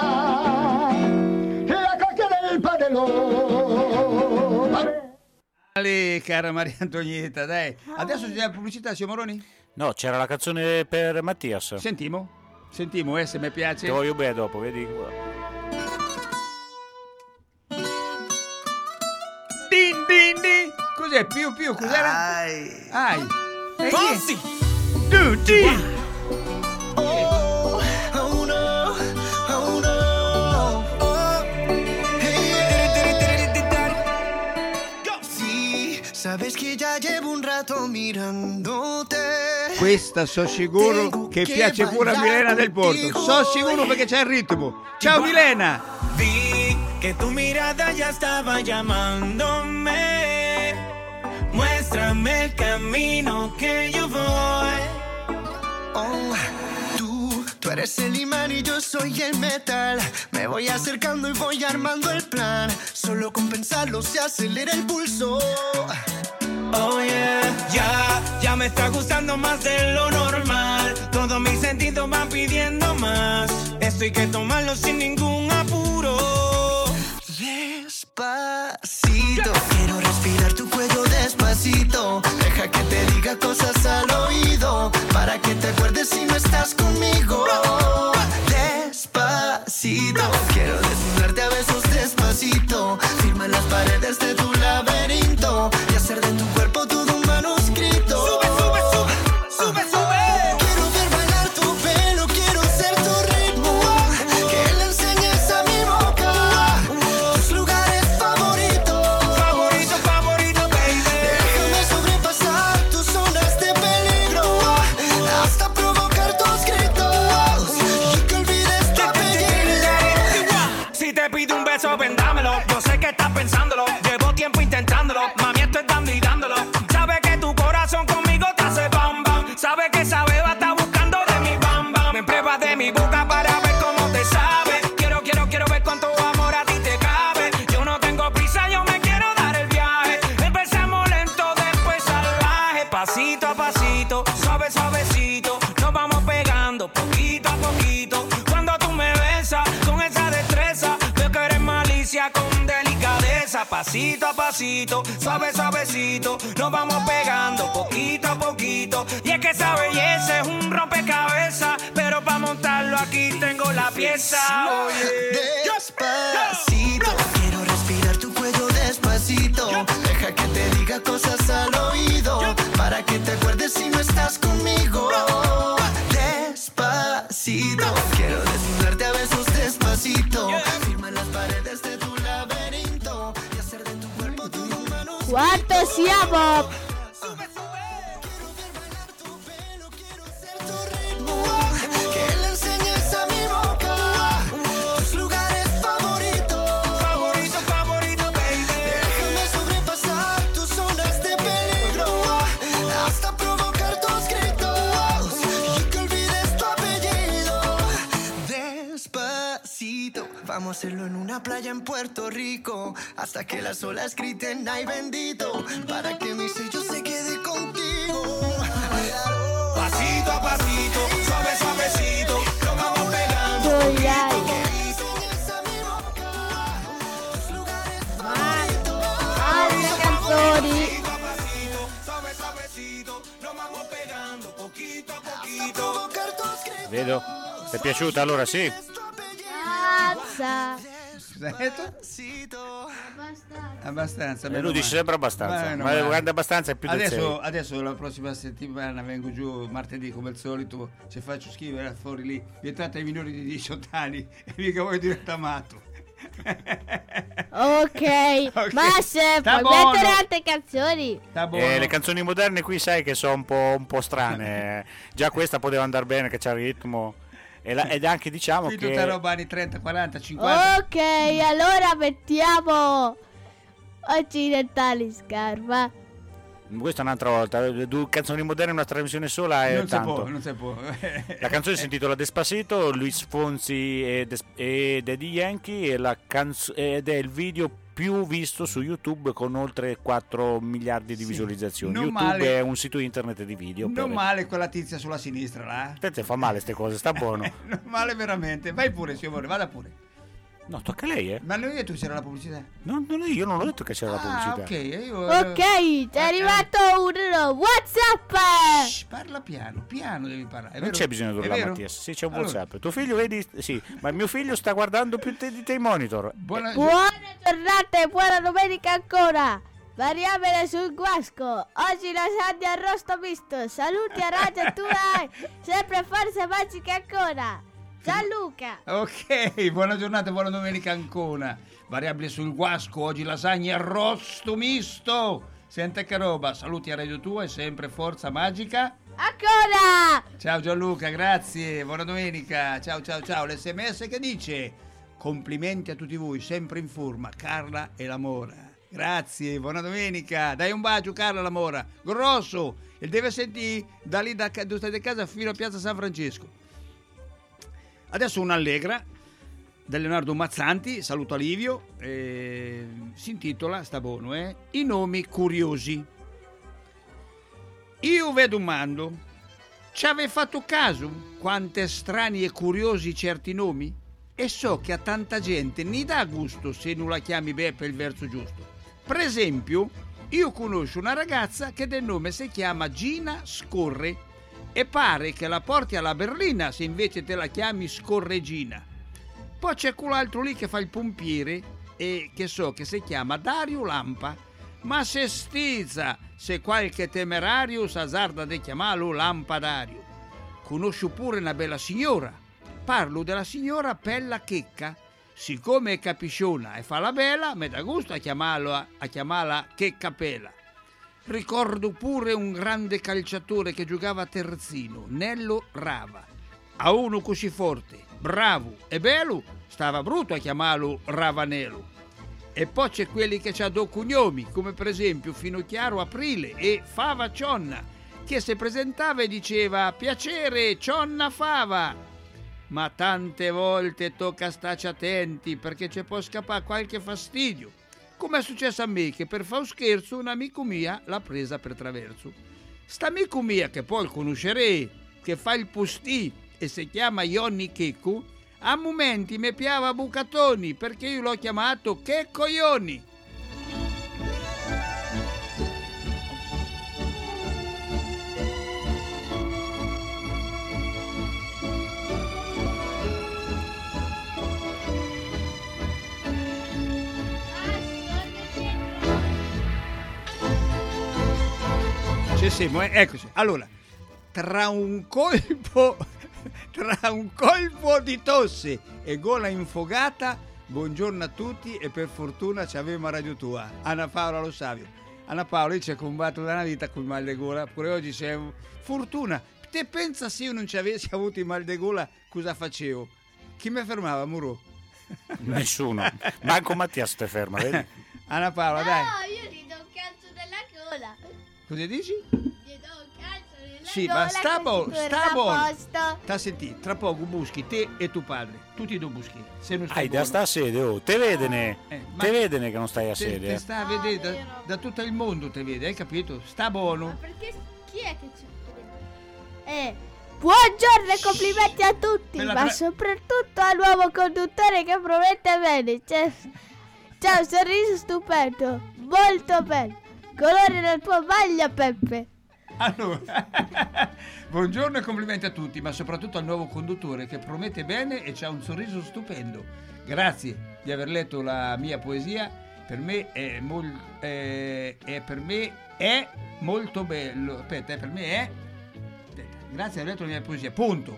la cocchia del Padelò. Cara Maria Antonietta, dai. Adesso c'è la pubblicità, signor Moroni? No, c'era la canzone per Mattias. Sentimo, se mi piace. Te voglio bene dopo, vedi? Din din din. Cos'è? Più, cos'era? Ai. Fossi. Tutti. Sabes que ya llevo un rato mirándote. Questa so sicuro che piace pure a Milena del Porto. So sicuro perché c'è il ritmo. Ciao Milena. Vi que tu mirada ya estaba llamándome. Muéstrame el camino que yo voy. Oh, tú eres el imán y yo soy el metal. Me voy acercando y voy armando el plan. Solo con pensarlo se acelera el pulso. Oh yeah, ya me está gustando más de lo normal. Todos mis sentidos van pidiendo más. Esto hay que tomarlo sin ningún apuro. Despacito, quiero respirar tu cuello despacito. Deja que te diga cosas al oído, para que te acuerdes si no estás conmigo. Despacito, quiero desnudarte a besos despacito. Firma las paredes de tu laberinto y hacer de tu cuerpo todo un manuscrito. Sube, sube, sube, sube, sube. Quiero ver bailar tu pelo, quiero ser tu ritmo. Que le enseñes a mi boca tus lugares favoritos. Favorito, favorito, baby. Déjame sobrepasar tus zonas de peligro hasta provocar tus gritos y que olvides tu apellido. Si te pido un beso, vendámelo. Yo sé que estás pensándolo. Llevo tiempo intentándolo. Mami, esto es dando y dándolo. Sabe que tu corazón conmigo te hace bam bam. Sabe que esa beba está buscando de mi bam bam. Me pruebas de mi boca para ver cómo te sabe. Quiero ver cuánto amor a ti te cabe. Yo no tengo prisa, yo me quiero dar el viaje. Empezamos lento, después salvaje. Pasito a pasito, suave, suavecito. Nos vamos pegando poquito a poquito. Cuando tú me besas con esa destreza, veo que eres malicia con delicadeza. Pasito a pasito, suave, suavecito. Nos vamos pegando poquito a poquito. Y es que esa belleza es un rompecabezas, pero para montarlo aquí tengo la pieza. Oye, despacito, quiero respirar tu cuello despacito. Deja que te diga cosas al oído, para que te acuerdes si no estás conmigo. Despacito, quiero desnudarte a besos despacito. Firma las paredes de tu laberinto y hacer de tu cuerpo todo un manuscrito. Quanto siamo? Que le enseñes a mi boca tus lugares favoritos. Favorito, favorito, baby. Déjame sobrepasar tus zonas de peligro hasta provocar tus gritos y que olvides tu apellido. Despacito, vamos a hacerlo en una playa en Puerto Rico hasta que las olas griten ay bendito, para que mi sello se quede contigo. Pasito a pasito, suave Chiedo, ti è piaciuta allora? Sì? Mazza. Cosa hai detto? Abbastanza. Lui dice sempre abbastanza. Ma guarda, abbastanza è più del 6. Adesso la prossima settimana vengo giù martedì come al solito, se faccio scrivere fuori lì, vietate ai minori di 18 anni e mica voi diventare amato. Ok, ma se puoi mettere altre canzoni. Le canzoni moderne qui sai che sono un po' strane. Già questa poteva andare bene, che c'ha il ritmo. Ed anche diciamo qui che tutta roba anni 30, 40, 50. Ok, allora mettiamo Occidentali Scarpa. Questa è un'altra volta. Due canzoni moderne, una trasmissione sola è tanto. Non si può. La canzone si intitola Despacito, Luis Fonsi e Daddy Yankee ed è il video più visto su YouTube con oltre 4 miliardi di visualizzazioni. Non YouTube male. è un sito internet di video. Non male quella tizia sulla sinistra là. Te fa male ste cose, sta buono. Non male veramente. Vai pure, signore, vada pure. No, tocca a lei, Ma non hai detto che c'era la pubblicità? No, io non ho detto che c'era la pubblicità. Ok, è arrivato un WhatsApp. Parla piano devi parlare. Non c'è bisogno di urlare, Mattias. Sì, c'è un WhatsApp. Tuo figlio, vedi? Sì, ma il mio figlio sta guardando più di te i monitor. Buona giornata e buona domenica ancora. Variabile sul guasco. Oggi lasagna arrosto misto. Saluti a Radio Tua. Sempre forze magiche ancora. Gianluca. Ok, buona giornata, buona domenica ancora. Variabile sul guasco, oggi lasagna arrosto misto. Senta che roba, saluti a Radio Tua e sempre forza magica. Ancora! Ciao Gianluca, grazie, buona domenica. Ciao. L'SMS che dice: complimenti a tutti voi, sempre in forma, Carla e la Mora. Grazie, buona domenica. Dai un bacio Carla la Mora, grosso. E deve sentire da lì da casa fino a Piazza San Francesco. Adesso un'allegra del Leonardo Mazzanti, saluto a Livio, si intitola, sta buono, I nomi curiosi. Io vedo un mando, ci avete fatto caso quante strani e curiosi certi nomi? E so che a tanta gente ne dà gusto se non la chiami bene per il verso giusto. Per esempio, io conosco una ragazza che del nome si chiama Gina Scorre, e pare che la porti alla berlina se invece te la chiami Scorregina. Poi c'è quell'altro lì che fa il pompiere e che so che si chiama Dario Lampa, ma se stizza se qualche temerario s'azzarda di chiamarlo Lampadario. Conosco pure una bella signora, parlo della signora Pella Checca, siccome è capisciona e fa la bella mi dà gusto a chiamarla Checca Pela. Ricordo pure un grande calciatore che giocava a terzino, Nello Rava. A uno così forte, bravo e bello, stava brutto a chiamarlo Ravanello. E poi c'è quelli che c'ha due cognomi, come per esempio Finocchiaro Aprile e Fava Cionna, che si presentava e diceva piacere Cionna Fava. Ma tante volte tocca starci attenti perché ci può scappare qualche fastidio. Come è successo a me che per fare un scherzo un amico mia l'ha presa per traverso. St'amico mia che poi conoscerei, che fa il postì e si chiama Ionni Checco, a momenti mi piava Bucatoni perché io l'ho chiamato Checco Ionni. Ci siamo, eccoci. Allora, tra un colpo di tosse e gola infogata, buongiorno a tutti e per fortuna ci avevamo Radio Tua. Anna Paola Lo Savio. Anna Paola ci ha combattuto da una vita con il mal di gola, pure oggi c'è fortuna. Te pensa se io non ci avessi avuto il mal di gola, cosa facevo? Chi mi fermava, Muro? Nessuno. Manco Mattias te ferma, vedi? Anna Paola, dai. No, io gli do un calcio nella gola. Cosa dici? Gli do un calcio nella Sì, gola. ma sta buono. Sta T'ha sentito, tra poco buschi te e tuo padre. Tutti e due buschi. Se non stai Hai da buono. sta a sede, oh. Te vedene. ma- Te vedene che non stai a sede. Te sta a vedere da tutto il mondo, te vede, hai capito? Sta buono. Perché chi è che c'è? Buongiorno e complimenti a tutti, ma soprattutto al nuovo conduttore che promette bene. C'è un sorriso stupendo, molto bello. Colore del tuo maglia, Peppe. Allora, buongiorno e complimenti a tutti, ma soprattutto al nuovo conduttore che promette bene e c'ha un sorriso stupendo. Grazie di aver letto la mia poesia. Per me è molto bello. Aspetta, per me è. Grazie di aver letto la mia poesia. Punto.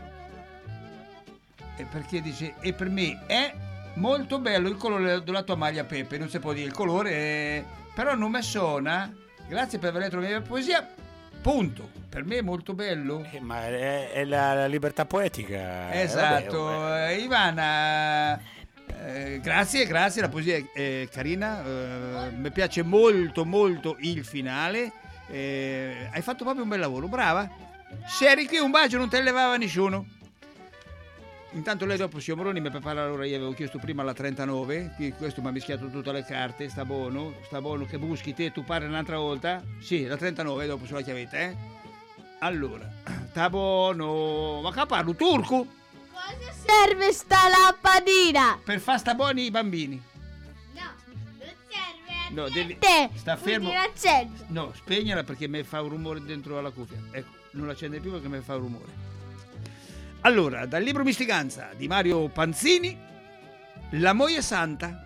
E perché dice e per me è molto bello il colore della tua maglia, Peppe. Non si può dire il colore, però non mi suona. Grazie per aver letto la mia poesia. Punto. Per me è molto bello. Ma è la libertà poetica. Esatto. Vabbè. Ivana, grazie, la poesia è carina. Mi piace molto il finale. Hai fatto proprio un bel lavoro, brava. Se eri qui un bacio non te levava nessuno. Intanto lei dopo, signor Moroni, mi prepara. Allora io avevo chiesto prima la 39, questo mi ha mischiato tutte le carte. Sta buono che buschi te, tu pare un'altra volta. Sì, la 39 dopo sulla chiavetta, Allora, sta buono. Ma che parlo turco? Cosa serve sta lampadina? Per far sta buoni i bambini. No, non serve a No, devi. niente. Sta fermo. Quindi l'accendi. No, spegnela perché mi fa un rumore dentro alla cuffia. Ecco, non l'accende più perché mi fa un rumore. Allora, dal libro Mistiganza di Mario Panzini, La Moglie Santa.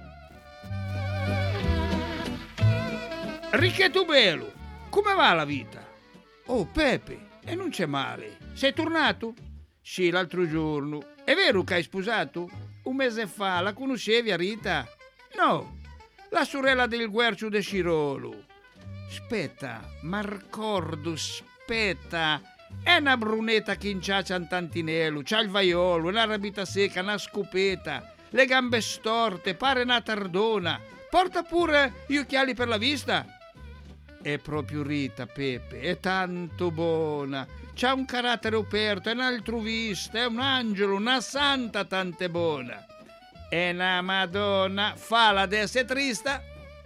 Ricchetto bello, come va la vita? Oh Pepe, e non c'è male. Sei tornato? Sì, l'altro giorno. È vero che hai sposato? Un mese fa, la conoscevi a Rita? No, la sorella del Guercio de Scirolo. Aspetta, ma ricordo, aspetta. È una brunetta che inciaccia un tantinello, c'ha il vaiolo, una rabita secca, una scopetta, le gambe storte, pare una tardona. Porta pure gli occhiali per la vista. È proprio Rita, Pepe, è tanto buona. C'ha un carattere aperto, è un'altruvista, è un angelo, una santa tante buona. È una Madonna, fala d'essere trista.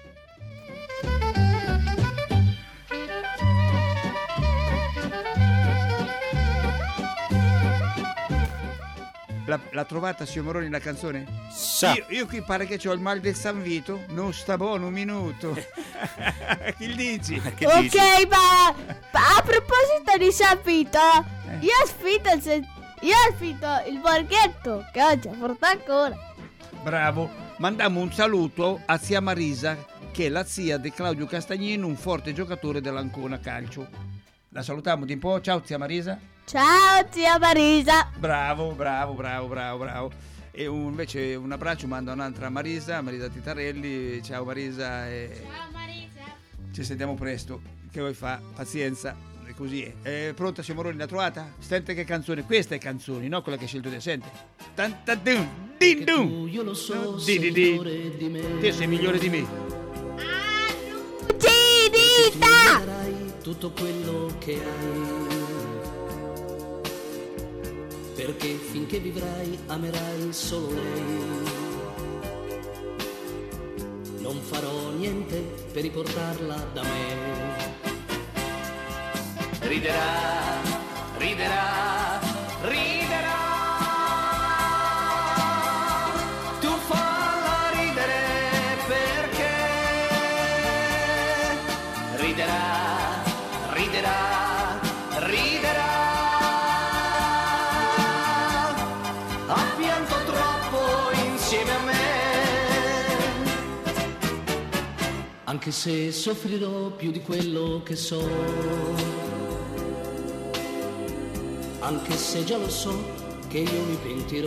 L'ha trovata, signor Moroni, la canzone? Io qui pare che ho il mal del San Vito. Non sta buono un minuto. Che dici? Ok, ma a proposito di San Vito, io sfido il borghetto che oggi ha portato ancora. Bravo. Mandiamo un saluto a zia Marisa, che è la zia di Claudio Castagnino, un forte giocatore dell'Ancona Calcio. La salutiamo di un po'. Ciao zia Marisa. Ciao zia Marisa. Bravo. E invece un abbraccio manda un'altra Marisa Titarelli. Ciao Marisa. Ciao Marisa. Ci sentiamo presto. Che vuoi fa? Pazienza. E così è. Pronta, signor Moroni, l'ha trovata? Sente che canzone? Questa è canzoni, no? Quella che hai scelto di sente. Din dun. Io lo so, Sei migliore di me. Te sei migliore di me. Dita. Tutto quello che hai, perché finché vivrai amerai solo lei. Non farò niente per riportarla da me. Riderà, tu falla ridere perché riderà. Ha pianto troppo insieme a me, anche se soffrirò più di quello che so, anche se già lo so che io mi pentirò,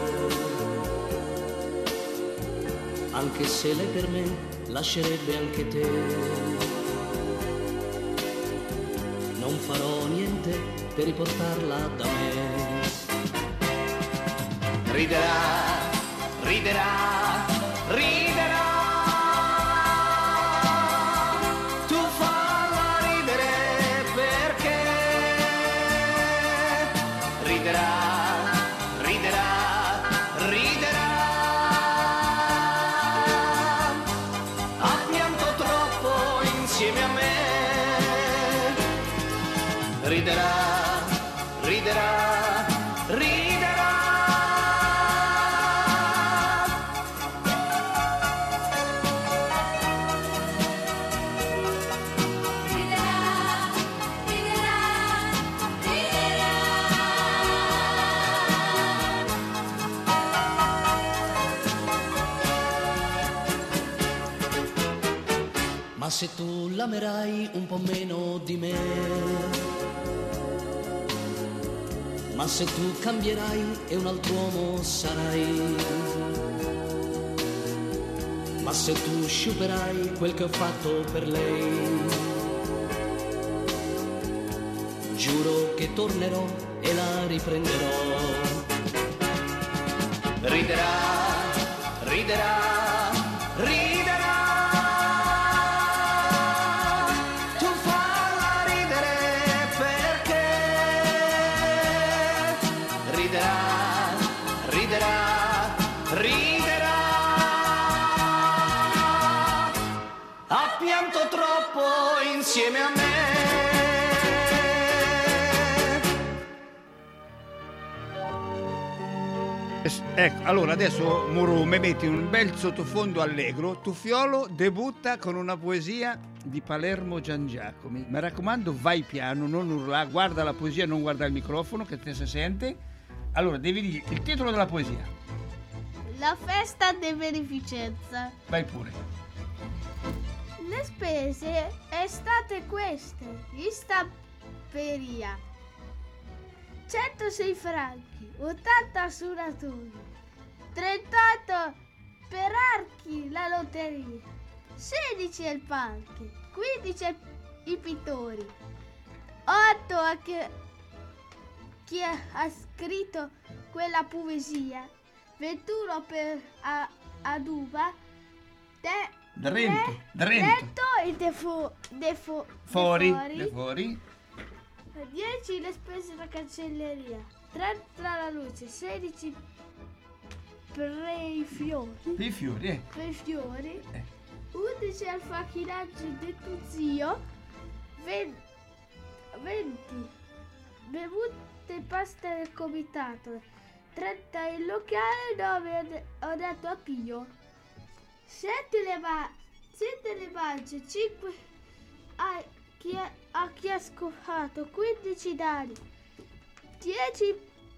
anche se lei per me lascerebbe anche te. Non farò niente per riportarla da me. Riderà. Tu falla ridere perché riderà. Ha pianto troppo insieme a me. Riderà. se tu l'amerai un po' meno di me, ma se tu cambierai e un altro uomo sarai, ma se tu sciuperai quel che ho fatto per lei, giuro che tornerò e la riprenderò. Riderà, riderà, riderà, tu falla ridere perché riderà, riderà, riderà. Ha pianto troppo insieme a me. Ecco, allora adesso Murume metti un bel sottofondo allegro. Tuffiolo debutta con una poesia di Palermo Giangiacomi. Mi raccomando, vai piano, non urlare, guarda la poesia, non guarda il microfono che te si sente. Allora, devi dire il titolo della poesia. La festa di beneficenza. Vai pure. Le spese è state queste: in stamperia 106 franchi, 80 suonatori, 38 per archi la lotteria, 16 ai palchi, 15 i pittori, 8 a chi ha scritto quella poesia, 21 per Aduba, Drento e fuori. 10 le spese della cancelleria, 30 la luce, 16 per i fiori. Per i fiori, Per i fiori. 11 al facchinaggio del tuo zio, 20 bevute e pasta del comitato, 30 il locale, 9 ho dato a Pio, 7 le mance, 5 a chi ha scofato, 15 dadi, 10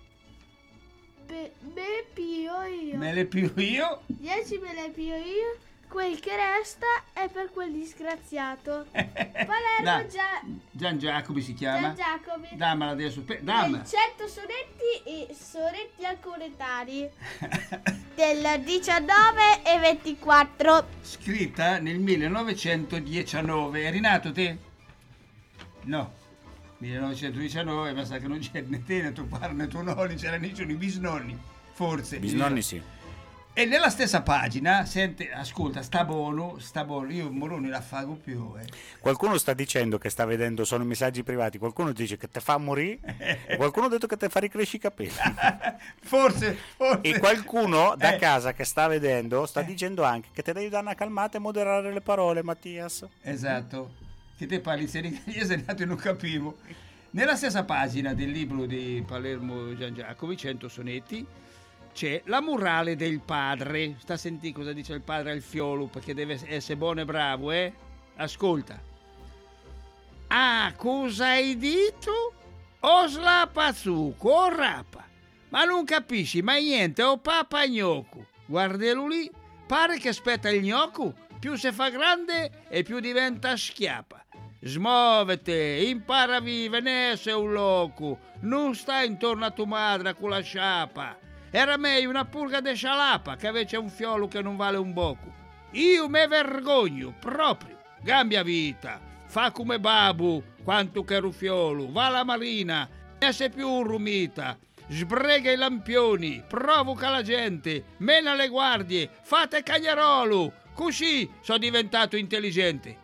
me le pio io, 10 me le pio io, quel che resta è per quel disgraziato. Palermo Giangiacomi si chiama. Giangiacomi. Dammela adesso. Dammela. 100 sonetti e sonetti ancoretari del 19 e 24. Scritta nel 1919. Eri nato te? No, 1919, ma sa che non c'è né te né tuo padre né tuo nonno, c'erano i bisnonni, forse. Bisnonni sì. E nella stessa pagina, sente, ascolta, sta buono, io Moroni la fago più. Qualcuno sta dicendo che sta vedendo, sono messaggi privati, qualcuno dice che te fa morire, e qualcuno ha detto che te fa ricrescere i capelli. forse. E qualcuno da casa che sta vedendo sta dicendo anche che te devi dare una calmata e moderare le parole, Mattias. Esatto. Che te parli seriamente, io non capivo. Nella stessa pagina del libro di Palermo Giangiacomi, 100 sonetti, c'è la morale del padre. Sta a sentire cosa dice il padre al fiolo, perché deve essere buono e bravo, Ascolta. Ah, cosa hai detto? O slapazzuco, o rapa. Ma non capisci mai niente, o papa gnocco. Guardalo lì, pare che aspetta il gnocco. Più si fa grande e più diventa schiappa. Smuovete, impara a vivere, ne sei un loco. Non stai intorno a tua madre con la sciapa. Era meglio una purga de scialapa che invece un fiolo che non vale un bocco. Io me vergogno proprio. Cambia vita, fa come babu, quanto che rufiolo, va alla marina, ne sei più un rumita. Sbrega i lampioni, provoca la gente, mena le guardie, fate cagnarolo. Così sono diventato intelligente.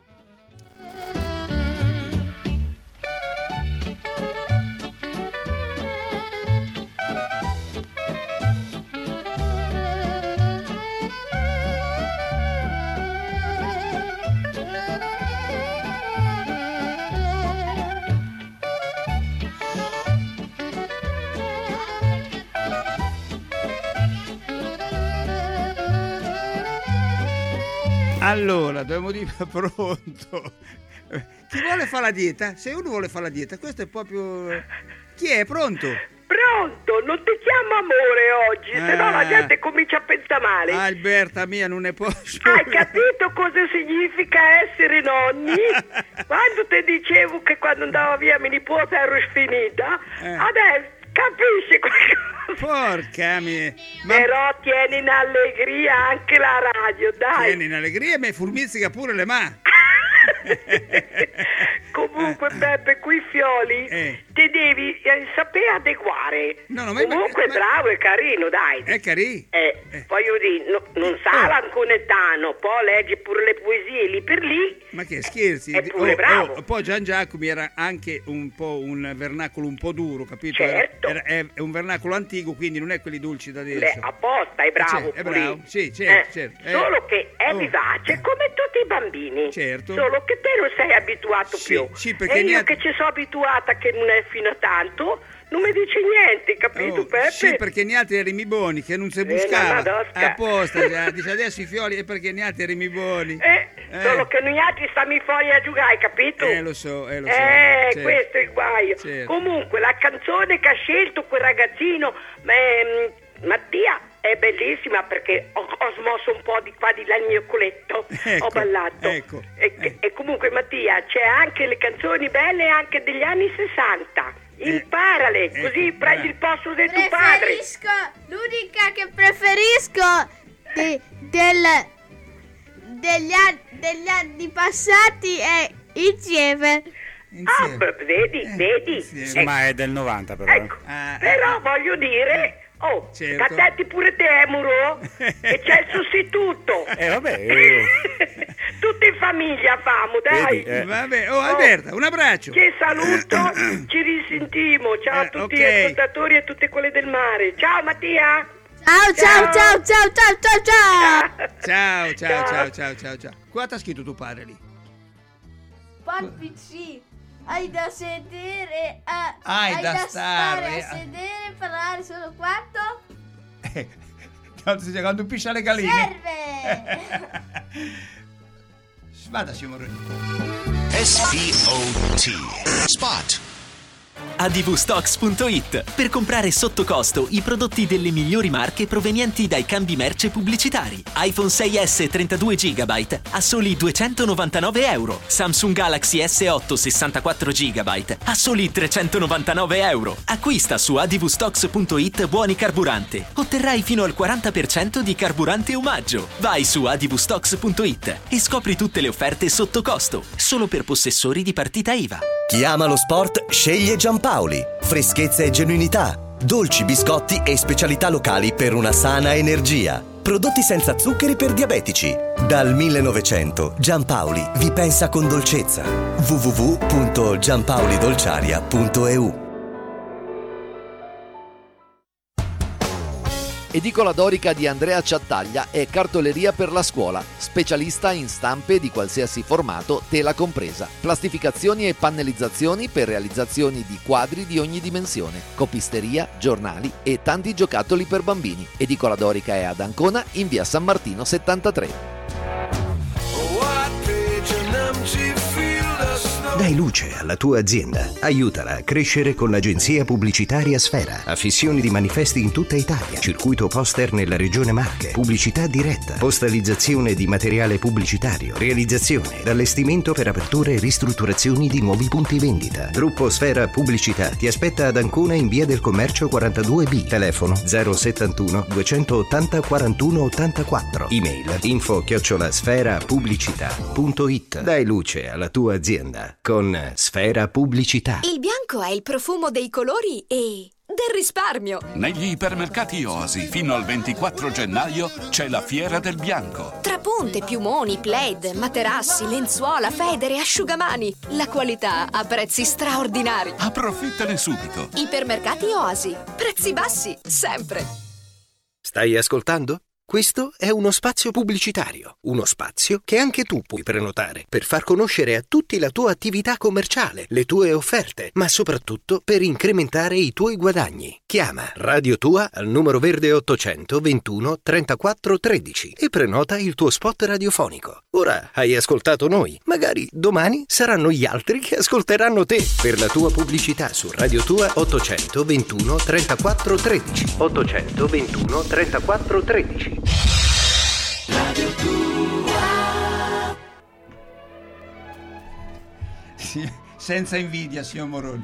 Allora, dobbiamo dire pronto. Chi vuole fare la dieta? Se uno vuole fare la dieta, questo è proprio... Chi è? Pronto? Pronto, non ti chiamo amore oggi, se no la gente comincia a pensare male. Alberta mia, non ne posso. Hai capito cosa significa essere nonni? Quando ti dicevo che quando andavo via mia nipote ero sfinita, adesso capisci qualcosa? Porca mia. Però tieni in allegria anche la radio, dai. Tieni in allegria e mi furmizzica pure le mani. Comunque Beppe, qui Fioli ti devi sapere adeguare. Comunque bravo e carino, dai. È carino. Voglio dire, non sa l'anconetano, poi legge pure le poesie lì per lì. Ma che scherzi? È pure bravo. Poi Gian Giacomi era anche un po' un vernacolo un po' duro, capito? Certo. È un vernacolo antico, quindi non è quelli dolci da adesso. Beh, apposta, è bravo. È bravo, sì, certo. Solo che è vivace come tutti i bambini. Certo. Solo che te non sei abituato più. Sì, perché e io che ci sono abituata che non è fino a tanto, non mi dice niente, capito Peppe? Sì, perché ne altri erano i buoni che non si buscava apposta, dice adesso i Fioli è perché ne altri erano i buoni. Solo che noi altri stiamo fuori a giocare, capito? Lo so. Certo. Questo è il guaio. Certo. Comunque la canzone che ha scelto quel ragazzino Mattia è bellissima perché ho smosso un po' di qua di là il mio culetto, ho ballato. E comunque Mattia, c'è anche le canzoni belle anche degli anni 60. Imparale, così prendi il posto del tuo padre. L'unica che preferisco degli anni passati è Insieme. Vedi? Ma è del 90 però. Ecco, però voglio dire... certo. Cattetti pure te, Muro, e c'è il sostituto. Vabbè. Tutti in famiglia famo, dai. Vabbè, Alberta, un abbraccio. Ti saluto, ci risentiamo. Ciao a tutti gli ascoltatori e tutte quelle del mare. Ciao Mattia. Ciao. Qua t'ha scritto tuo padre lì. PC. Hai da sedere hai da stare a sedere e parlare solo quanto? Quando stai giocando un piscia alle galline. Serve! Vada signore. SPOT Spot. advstocks.it per comprare sotto costo i prodotti delle migliori marche provenienti dai cambi merce pubblicitari. iPhone 6S 32 GB a soli €299. Samsung Galaxy S8 64 GB a soli €399. Acquista su advstocks.it buoni carburante. Otterrai fino al 40% di carburante omaggio. Vai su advstocks.it e scopri tutte le offerte sotto costo, solo per possessori di partita IVA. Chi ama lo sport sceglie Giampaoli. Freschezza e genuinità, dolci, biscotti e specialità locali per una sana energia. Prodotti senza zuccheri per diabetici. Dal 1900 Giampaoli vi pensa con dolcezza. www.giampaolidolciaria.eu. Edicola Dorica di Andrea Ciattaglia è cartoleria per la scuola, specialista in stampe di qualsiasi formato, tela compresa, plastificazioni e pannellizzazioni per realizzazioni di quadri di ogni dimensione, copisteria, giornali e tanti giocattoli per bambini. Edicola Dorica è ad Ancona in via San Martino 73. Dai luce alla tua azienda. Aiutala a crescere con l'agenzia pubblicitaria Sfera. Affissioni di manifesti in tutta Italia. Circuito poster nella regione Marche. Pubblicità diretta. Postalizzazione di materiale pubblicitario. Realizzazione. Allestimento per aperture e ristrutturazioni di nuovi punti vendita. Gruppo Sfera Pubblicità ti aspetta ad Ancona in via del Commercio 42B. Telefono 071 280 41 84. Email info@sferapubblicità.it. Dai luce alla tua azienda con Sfera Pubblicità. Il bianco è il profumo dei colori e del risparmio. Negli ipermercati Oasi fino al 24 gennaio c'è la Fiera del Bianco. Trapunte, piumoni, plaid, materassi, lenzuola, federe, asciugamani. La qualità a prezzi straordinari. Approfittane subito. Ipermercati Oasi. Prezzi bassi, sempre. Stai ascoltando? Questo è uno spazio pubblicitario, uno spazio che anche tu puoi prenotare per far conoscere a tutti la tua attività commerciale, le tue offerte, ma soprattutto per incrementare i tuoi guadagni. Chiama Radio Tua al numero verde 800 21 34 13 e prenota il tuo spot radiofonico. Ora hai ascoltato noi, magari domani saranno gli altri che ascolteranno te. Per la tua pubblicità su Radio Tua 800 21 34 13. 800 21 34 13. Radio Tua. Sì, senza invidia, signor Moroni.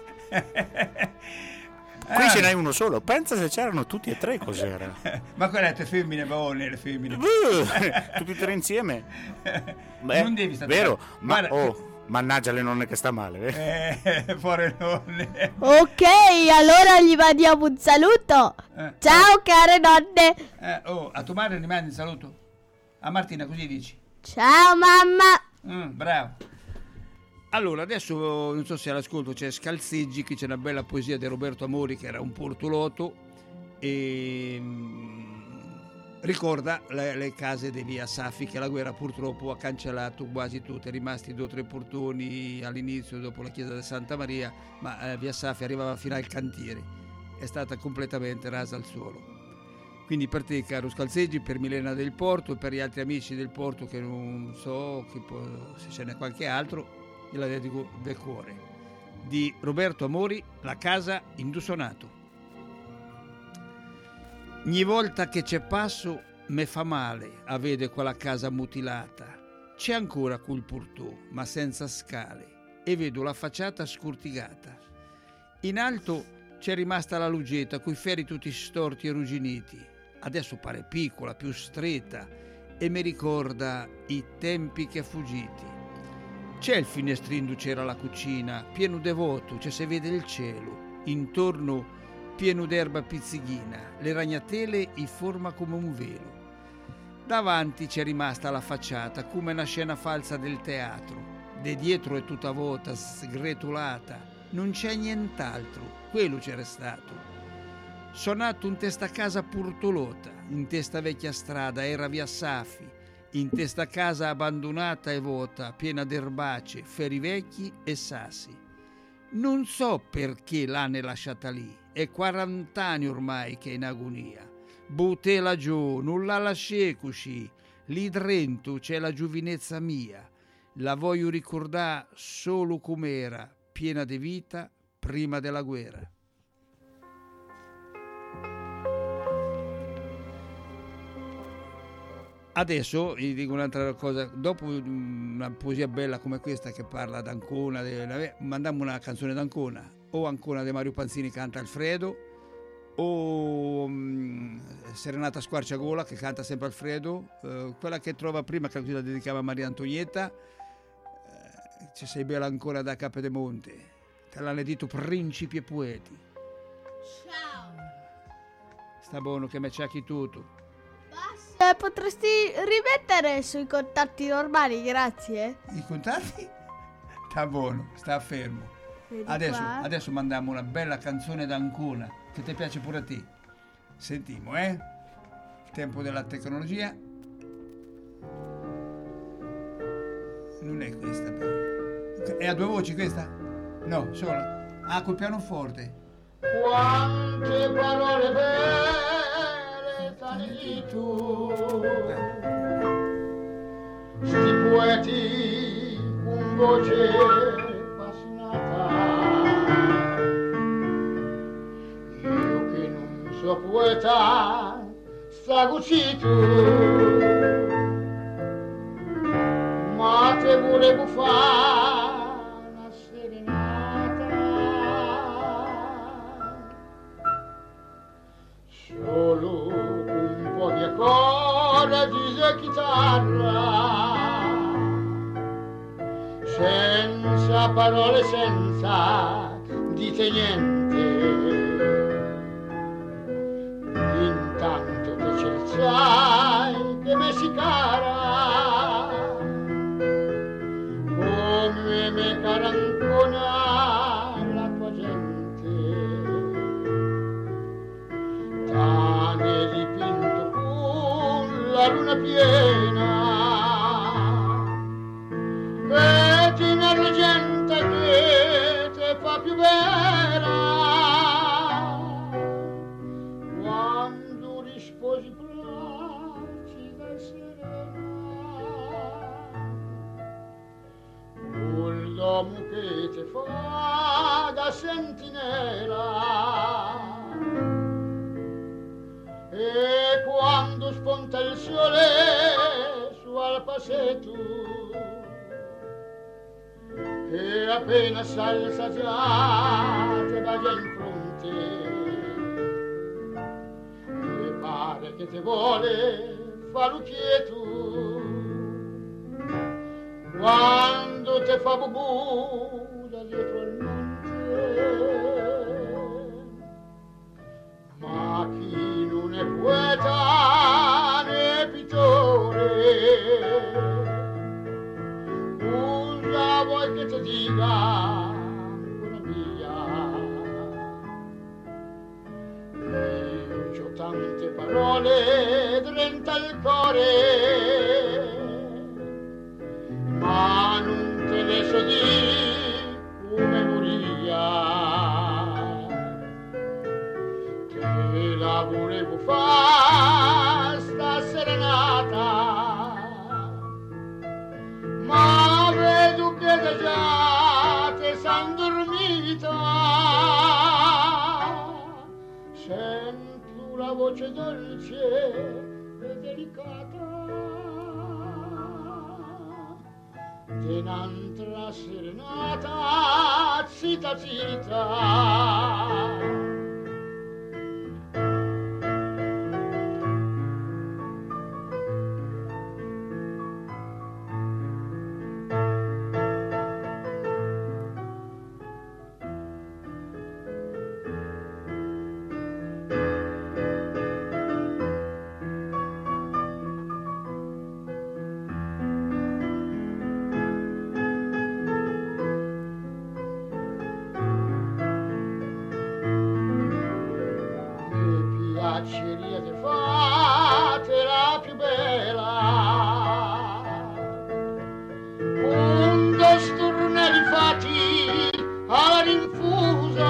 Qui ce n'hai uno solo, pensa se c'erano tutti e tre, cos'era? Ma quelle le femmine, buone, le femmine. Tutti e tre insieme? Beh, non devi stare. Vero, ma mannaggia le nonne che sta male. Fuori nonne. Ok, allora gli mandiamo un saluto. Ciao care nonne. A tua madre gli mandi un saluto? A Martina, così dici. Ciao mamma. Bravo. Allora, adesso non so se all'ascolto c'è Scalzeggi, che c'è una bella poesia di Roberto Amori, che era un portoloto e ricorda le case di via Saffi, che la guerra purtroppo ha cancellato quasi tutte, rimasti 2 o 3 portoni all'inizio dopo la chiesa di Santa Maria, ma via Saffi arrivava fino al cantiere, è stata completamente rasa al suolo. Quindi per te, caro Scalzeggi, per Milena del Porto e per gli altri amici del Porto, che non so se ce n'è qualche altro, gliela dedico del cuore, di Roberto Amori, La casa indussonato. Ogni volta che c'è passo me fa male a vedere quella casa mutilata. C'è ancora quel portò, ma senza scale, e vedo la facciata scurtigata. In alto c'è rimasta la lugetta coi ferri tutti storti e ruginiti. Adesso pare piccola, più stretta, e mi ricorda i tempi che fuggiti. C'è il finestrino, c'era la cucina, pieno devoto, c'è se vede il cielo, intorno pieno d'erba pizzighina, le ragnatele i forma come un velo. Davanti c'è rimasta la facciata, come una scena falsa del teatro, de dietro è tutta vuota, sgretolata, non c'è nient'altro, quello c'è restato. Sonato in testa casa purtolota, in testa vecchia strada, era via Saffi, in testa casa abbandonata e vuota, piena d'erbacee, ferri vecchi e sassi. Non so perché l'hanno lasciata lì, è 40 anni ormai che è in agonia. Buttela giù, non la lasciai così, lì dentro c'è la giovinezza mia. La voglio ricordare solo com'era, piena di vita, prima della guerra. Adesso vi dico un'altra cosa, dopo una poesia bella come questa che parla d'Ancona, mandiamo una canzone d'Ancona, o Ancona di Mario Panzini canta Alfredo, o Serenata Squarciagola che canta sempre Alfredo, quella che trova prima che la dedicava a Maria Antonietta, ci sei bella ancora da Capedemonte, te l'hanno detto principi e poeti. Ciao. Sta buono che me ciacchi tutto. Potresti rimettere sui contatti normali, grazie. I contatti? Sta buono, sta fermo. Adesso mandiamo una bella canzone d'Ancona che ti piace pure a te. Sentimo, Tempo della tecnologia. Non è questa però. È a 2 voci questa? No, sola. Col pianoforte. Quante parole belle di tu, sti poeti con voce appassionata, io che non so poeta sagucito, ma te volevo fare una serenata, solo un po' di accordi di chitarra, senza parole, senza dite niente, intanto che c'è il sai che me si cara, come me cara Ancona la tua gente, t'ha dipinto la luna piena e ti argenta che te fa più bella quando risposi placida e serena col domo che te fa da sentinella e quando spunta il sole su al passetto che appena s'alza già te va già in fronte e pare che te vuole fa l'ucchieto quando te fa bubù da dietro al monte ma chi non è poeta né pittore usa vuoi che ti dica ancora mia io c'ho tante parole dentro al cuore ma non te le so dire come moria te la volevo fare sta serenata ma vedo che da già te san dormita sento la voce dolce e delicata di un'altra serenata zita zita piaceria te fate la più bella un dos stornelli fatti alla rinfusa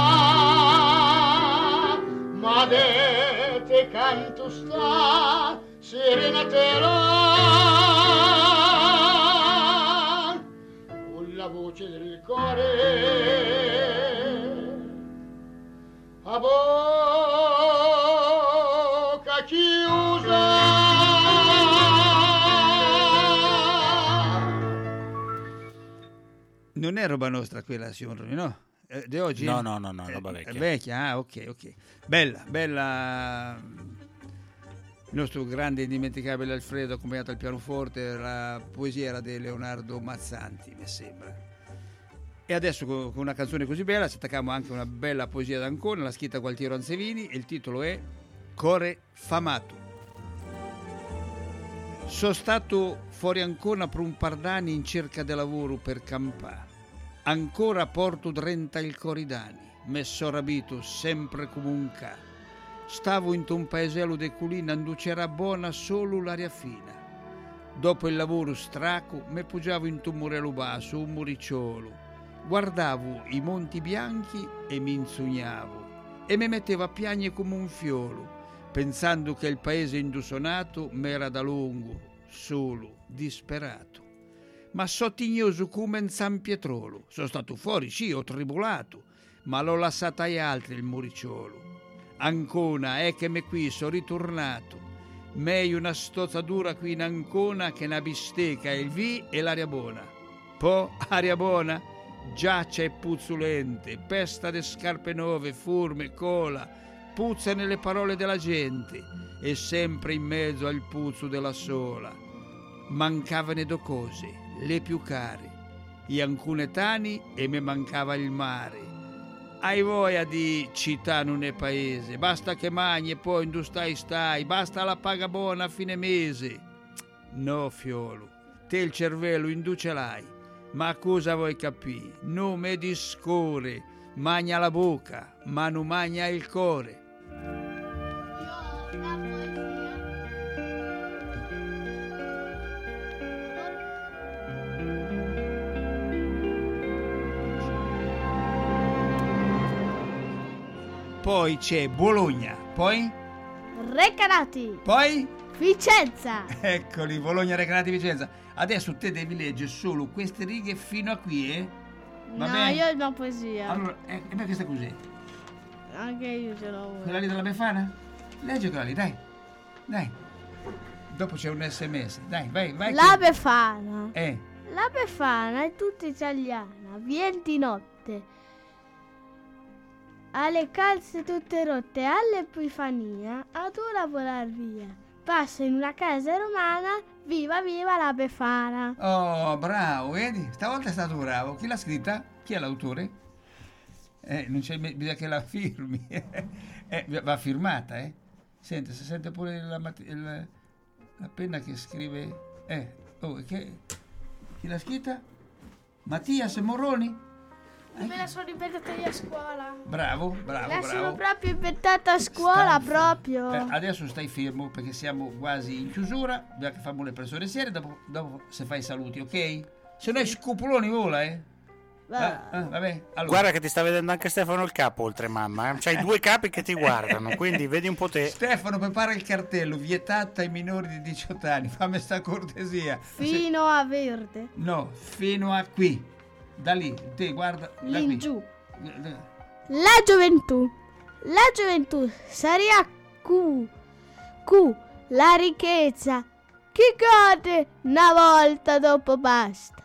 ma de te canto sta serenatela con la voce del cuore a bocca chiusa. Non è roba nostra quella, signor Roni, no? Di oggi? No, roba vecchia. È vecchia, ok. Bella. Il nostro grande e indimenticabile Alfredo accompagnato al pianoforte, la poesia era di Leonardo Mazzanti, mi sembra. E adesso con una canzone così bella ci attacchiamo anche a una bella poesia d'Ancona, l'ha scritta Gualtiero Ansevini e il titolo è Core Famato. Sono stato fuori Ancona per un par d'anni in cerca di lavoro per campà. Ancora porto drenta il coridani, messo rabito sempre come un ca. Stavo in un paesello de Culina, inducerà buona solo l'aria fina. Dopo il lavoro straco, me poggiavo in un murello basso, un muricciolo. Guardavo i monti bianchi e mi insugnavo e mi mettevo a piagne come un fiolo, pensando che il paese indusonato m'era da lungo, solo, disperato. Ma sottignoso come in San Pietrolo, sono stato fuori, sì, ho tribolato, ma l'ho lasciata agli altri il muricciolo. Ancona, è che me qui sono ritornato, meglio una stozzatura qui in Ancona che una bistecca, il vi e l'aria buona. Po' aria buona? Già c'è puzzolente, pesta de scarpe nuove, forme, cola, puzza nelle parole della gente e sempre in mezzo al puzzo della sola. Mancavano due cose, le più care, gli ancunetani e me mancava il mare. Hai voglia di città non è paese, basta che mangi e poi stai, basta la paga buona a fine mese. No, fiolo, te il cervello induce l'hai. Ma cosa vuoi capire? Non mi discore, magna la bocca, ma non magna il cuore. poi c'è Bologna, poi Recanati, poi Vicenza. Eccoli, Bologna, Recanati, Vicenza. Adesso te devi leggere solo queste righe fino a qui, Va No, bene? io ho una poesia. Allora, e perché sta così? Anche io ce l'ho. Quella lì della Befana? Leggi quella lì, dai. Dopo c'è un SMS, dai, vai. La Befana. Eh. La Befana è tutta italiana, vien di notte. Ha le calze tutte rotte, all'Epifania adora volar via. Passa in una casa romana, viva la Befana. Oh, bravo, vedi? Stavolta è stato bravo. Chi l'ha scritta? Chi è l'autore? Non c'è, bisogna che la firmi. Va firmata, Senti, si sente pure la penna che scrive. Chi l'ha scritta? Mattias Moroni? Me la sono inventata io a scuola. Bravo. La sono proprio inventata a scuola, proprio. Adesso stai fermo perché siamo quasi in chiusura. Bisogna che facciamo le persone serie. Dopo se fai i saluti, ok? Se no scopoloni vola, vabbè. Allora. Guarda che ti sta vedendo anche Stefano il capo, oltre mamma. C'hai 2 capi che ti guardano, quindi vedi un po' te. Stefano, prepara il cartello, vietata ai minori di 18 anni. Fammi sta cortesia. Fino a verde. No, fino a qui. Da lì, te guarda. L'ingiù. La gioventù sarà Q, la ricchezza. Chi gode una volta dopo basta.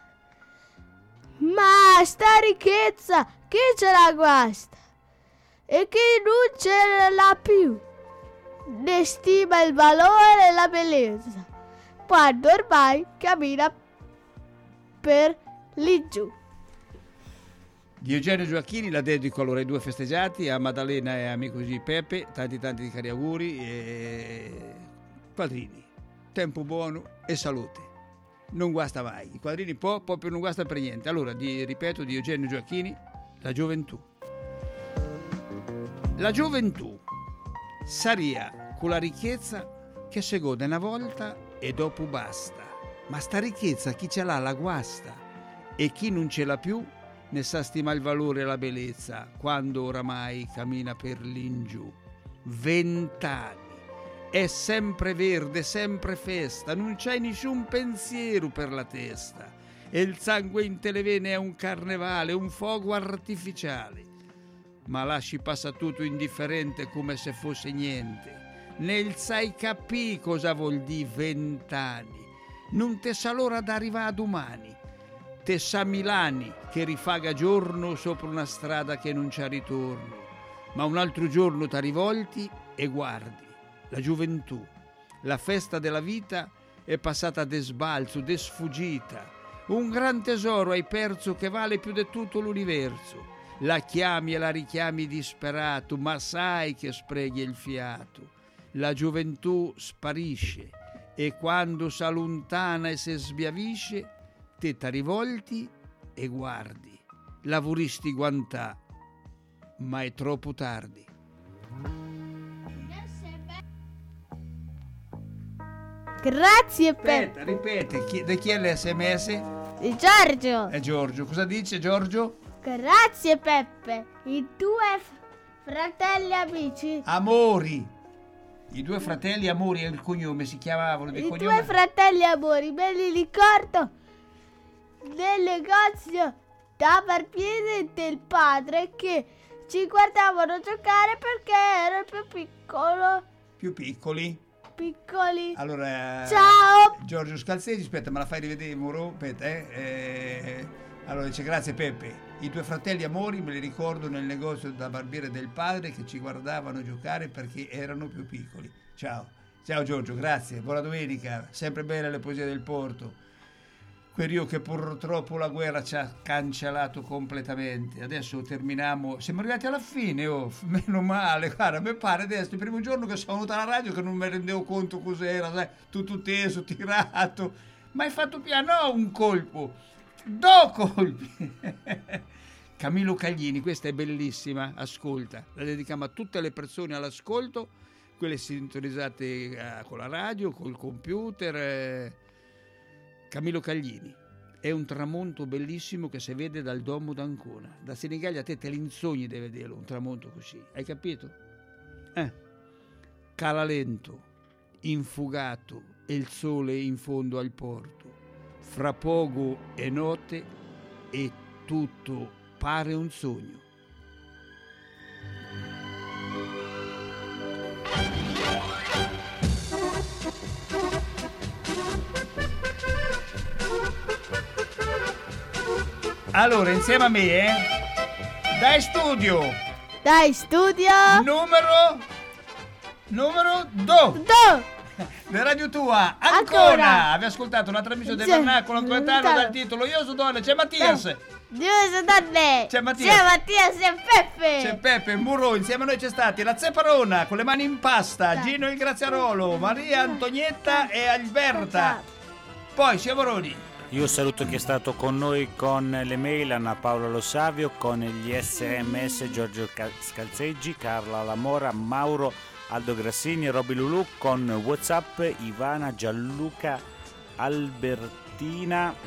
Ma sta ricchezza chi ce la guasta? E chi non ce l'ha più? Ne stima il valore e la bellezza, quando ormai cammina per lì giù. Di Eugenio Gioacchini la dedico allora ai 2 festeggiati, a Maddalena e a amico di Peppe, tanti cari auguri e quadrini, tempo buono e salute, non guasta mai, i quadrini proprio non guasta per niente. Allora, ripeto, di Eugenio Gioacchini, la gioventù saria con la ricchezza che se gode una volta e dopo basta, ma sta ricchezza chi ce l'ha la guasta e chi non ce l'ha più ne sa stima il valore e la bellezza quando oramai cammina per l'ingiù. 20 anni, è sempre verde, sempre festa, non c'è nessun pensiero per la testa e il sangue in te le vene è un carnevale, un fuoco artificiale, ma lasci passa tutto indifferente come se fosse niente. Nel sai capì cosa vuol dire 20 anni, non te sa l'ora d'arrivare a domani. Te sa Milani che rifaga giorno sopra una strada che non c'ha ritorno, ma un altro giorno ti rivolti e guardi la gioventù, la festa della vita è passata de sbalzo, de sfuggita, un gran tesoro hai perso che vale più di tutto l'universo, la chiami e la richiami disperato, ma sai che spreghi il fiato, la gioventù sparisce e quando s'allontana e se sbiavisce te rivolti e guardi, lavoristi guantà, ma è troppo tardi. Grazie Peppe. Aspetta, ripete, di chi è l'SMS? Di Giorgio. È Giorgio, cosa dice Giorgio? Grazie Peppe, i 2 fratelli amici. Amori. I 2 fratelli Amori è il cognome, si chiamavano di cognome. I 2 fratelli Amori, me li ricordo nel negozio da barbiere del padre che ci guardavano giocare perché ero più piccoli. Allora, ciao Giorgio Scalzesi, aspetta, me la fai rivedere, Moro? Aspetta, Allora dice: grazie Peppe, i 2 fratelli Amori me li ricordo nel negozio da barbiere del padre che ci guardavano giocare perché erano più piccoli. Ciao Giorgio, grazie, buona domenica, sempre belle le poesie del Porto. Quel che purtroppo la guerra ci ha cancellato completamente. Adesso terminiamo, siamo arrivati alla fine, meno male. Guarda, mi pare adesso il primo giorno che sono venuto alla radio che non mi rendevo conto cos'era, sai, tutto teso, tirato, ma hai fatto piano, no, un colpo, 2 colpi. Camillo Caglini, questa è bellissima, ascolta, la dedichiamo a tutte le persone all'ascolto, quelle sintonizzate con la radio, col computer. Camillo Caglini, è un tramonto bellissimo che si vede dal domo d'Ancona. Da Senigallia a te l'insogni di vederlo, un tramonto così, hai capito? Cala lento, infugato, e il sole in fondo al porto. Fra poco è notte e tutto pare un sogno. Allora, insieme a me, dai studio numero 2 di Radio Tua Ancona. Abbiamo ascoltato una trasmissione del Vernacolo Anconetano dal titolo Io sono Donne. C'è Mattias, c'è Mattias e Peppe Murro. Insieme a noi c'è stati la Zeparona con le mani in pasta, Gino il Graziarolo, Maria Antonietta e Alberta. Poi Sciavoroni. Io saluto chi è stato con noi con le mail: Anna Paola Lo Savio, con gli SMS Giorgio Scalzeggi, Carla Lamora, Mauro Aldo Grassini, Roby Lulu, con WhatsApp Ivana, Gianluca, Albertina.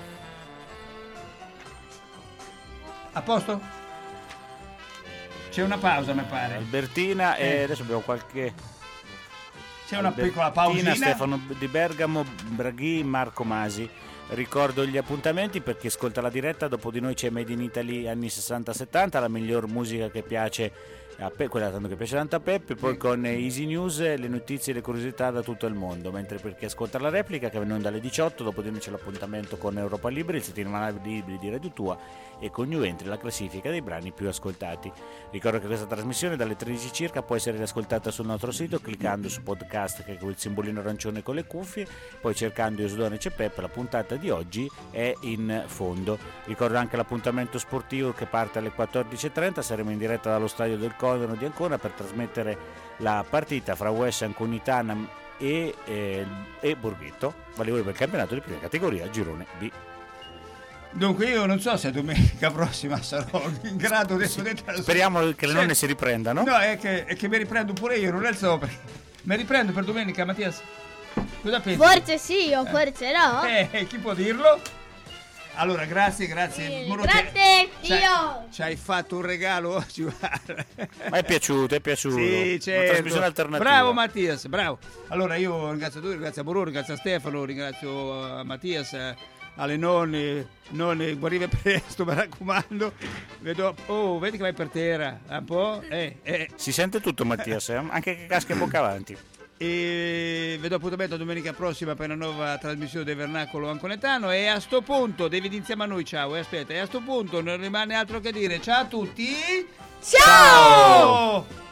A posto? C'è una pausa, mi pare. Albertina e adesso abbiamo qualche... C'è una piccola pausina. Stefano di Bergamo, Braghi, Marco Masi. Ricordo gli appuntamenti per chi ascolta la diretta. Dopo di noi c'è Made in Italy anni 60-70, la miglior musica che piace quella tanto che piace tanto a Peppe. Poi con Easy News, le notizie e le curiosità da tutto il mondo. Mentre per chi ascolta la replica, che vengono dalle 18, dopo di noi c'è l'appuntamento con Europa Libri, il settimanale di libri di Radio Tua, e con New Entry la classifica dei brani più ascoltati. Ricordo che questa trasmissione dalle 13 circa può essere riascoltata sul nostro sito cliccando su podcast, che è quel simbolino arancione con le cuffie, poi cercando Io sono Donne c'è Peppe. La puntata di oggi è in fondo. Ricordo anche l'appuntamento sportivo che parte alle 14.30. Saremo in diretta dallo stadio del Codano di Ancona per trasmettere la partita fra West Anconitana e Borghetto, valevole per il campionato di prima categoria girone B. Dunque io non so se domenica prossima sarò in grado di... Speriamo che le nonne si riprendano. No, è che mi riprendo pure io, non è so perché. Mi riprendo per domenica, Mattias? Cosa pensi? Forse sì o forse no. Chi può dirlo? Allora, grazie. Grazie, io. Ci hai fatto un regalo oggi. Ma è piaciuto. Sì, certo. Una trasmissione alternativa. Bravo Mattias, bravo. Allora io ringrazio tu, ringrazio a Bororo, ringrazio a Stefano, ringrazio a Mattias, alle nonne, guarive presto, mi raccomando. Vedi che vai per terra, un po'? Si sente tutto Mattias, anche che casca bocca avanti. E vedo appuntamento domenica prossima per una nuova trasmissione del Vernacolo Anconetano. E a sto punto devi dire insieme a noi ciao. E a sto punto non rimane altro che dire ciao a tutti. Ciao!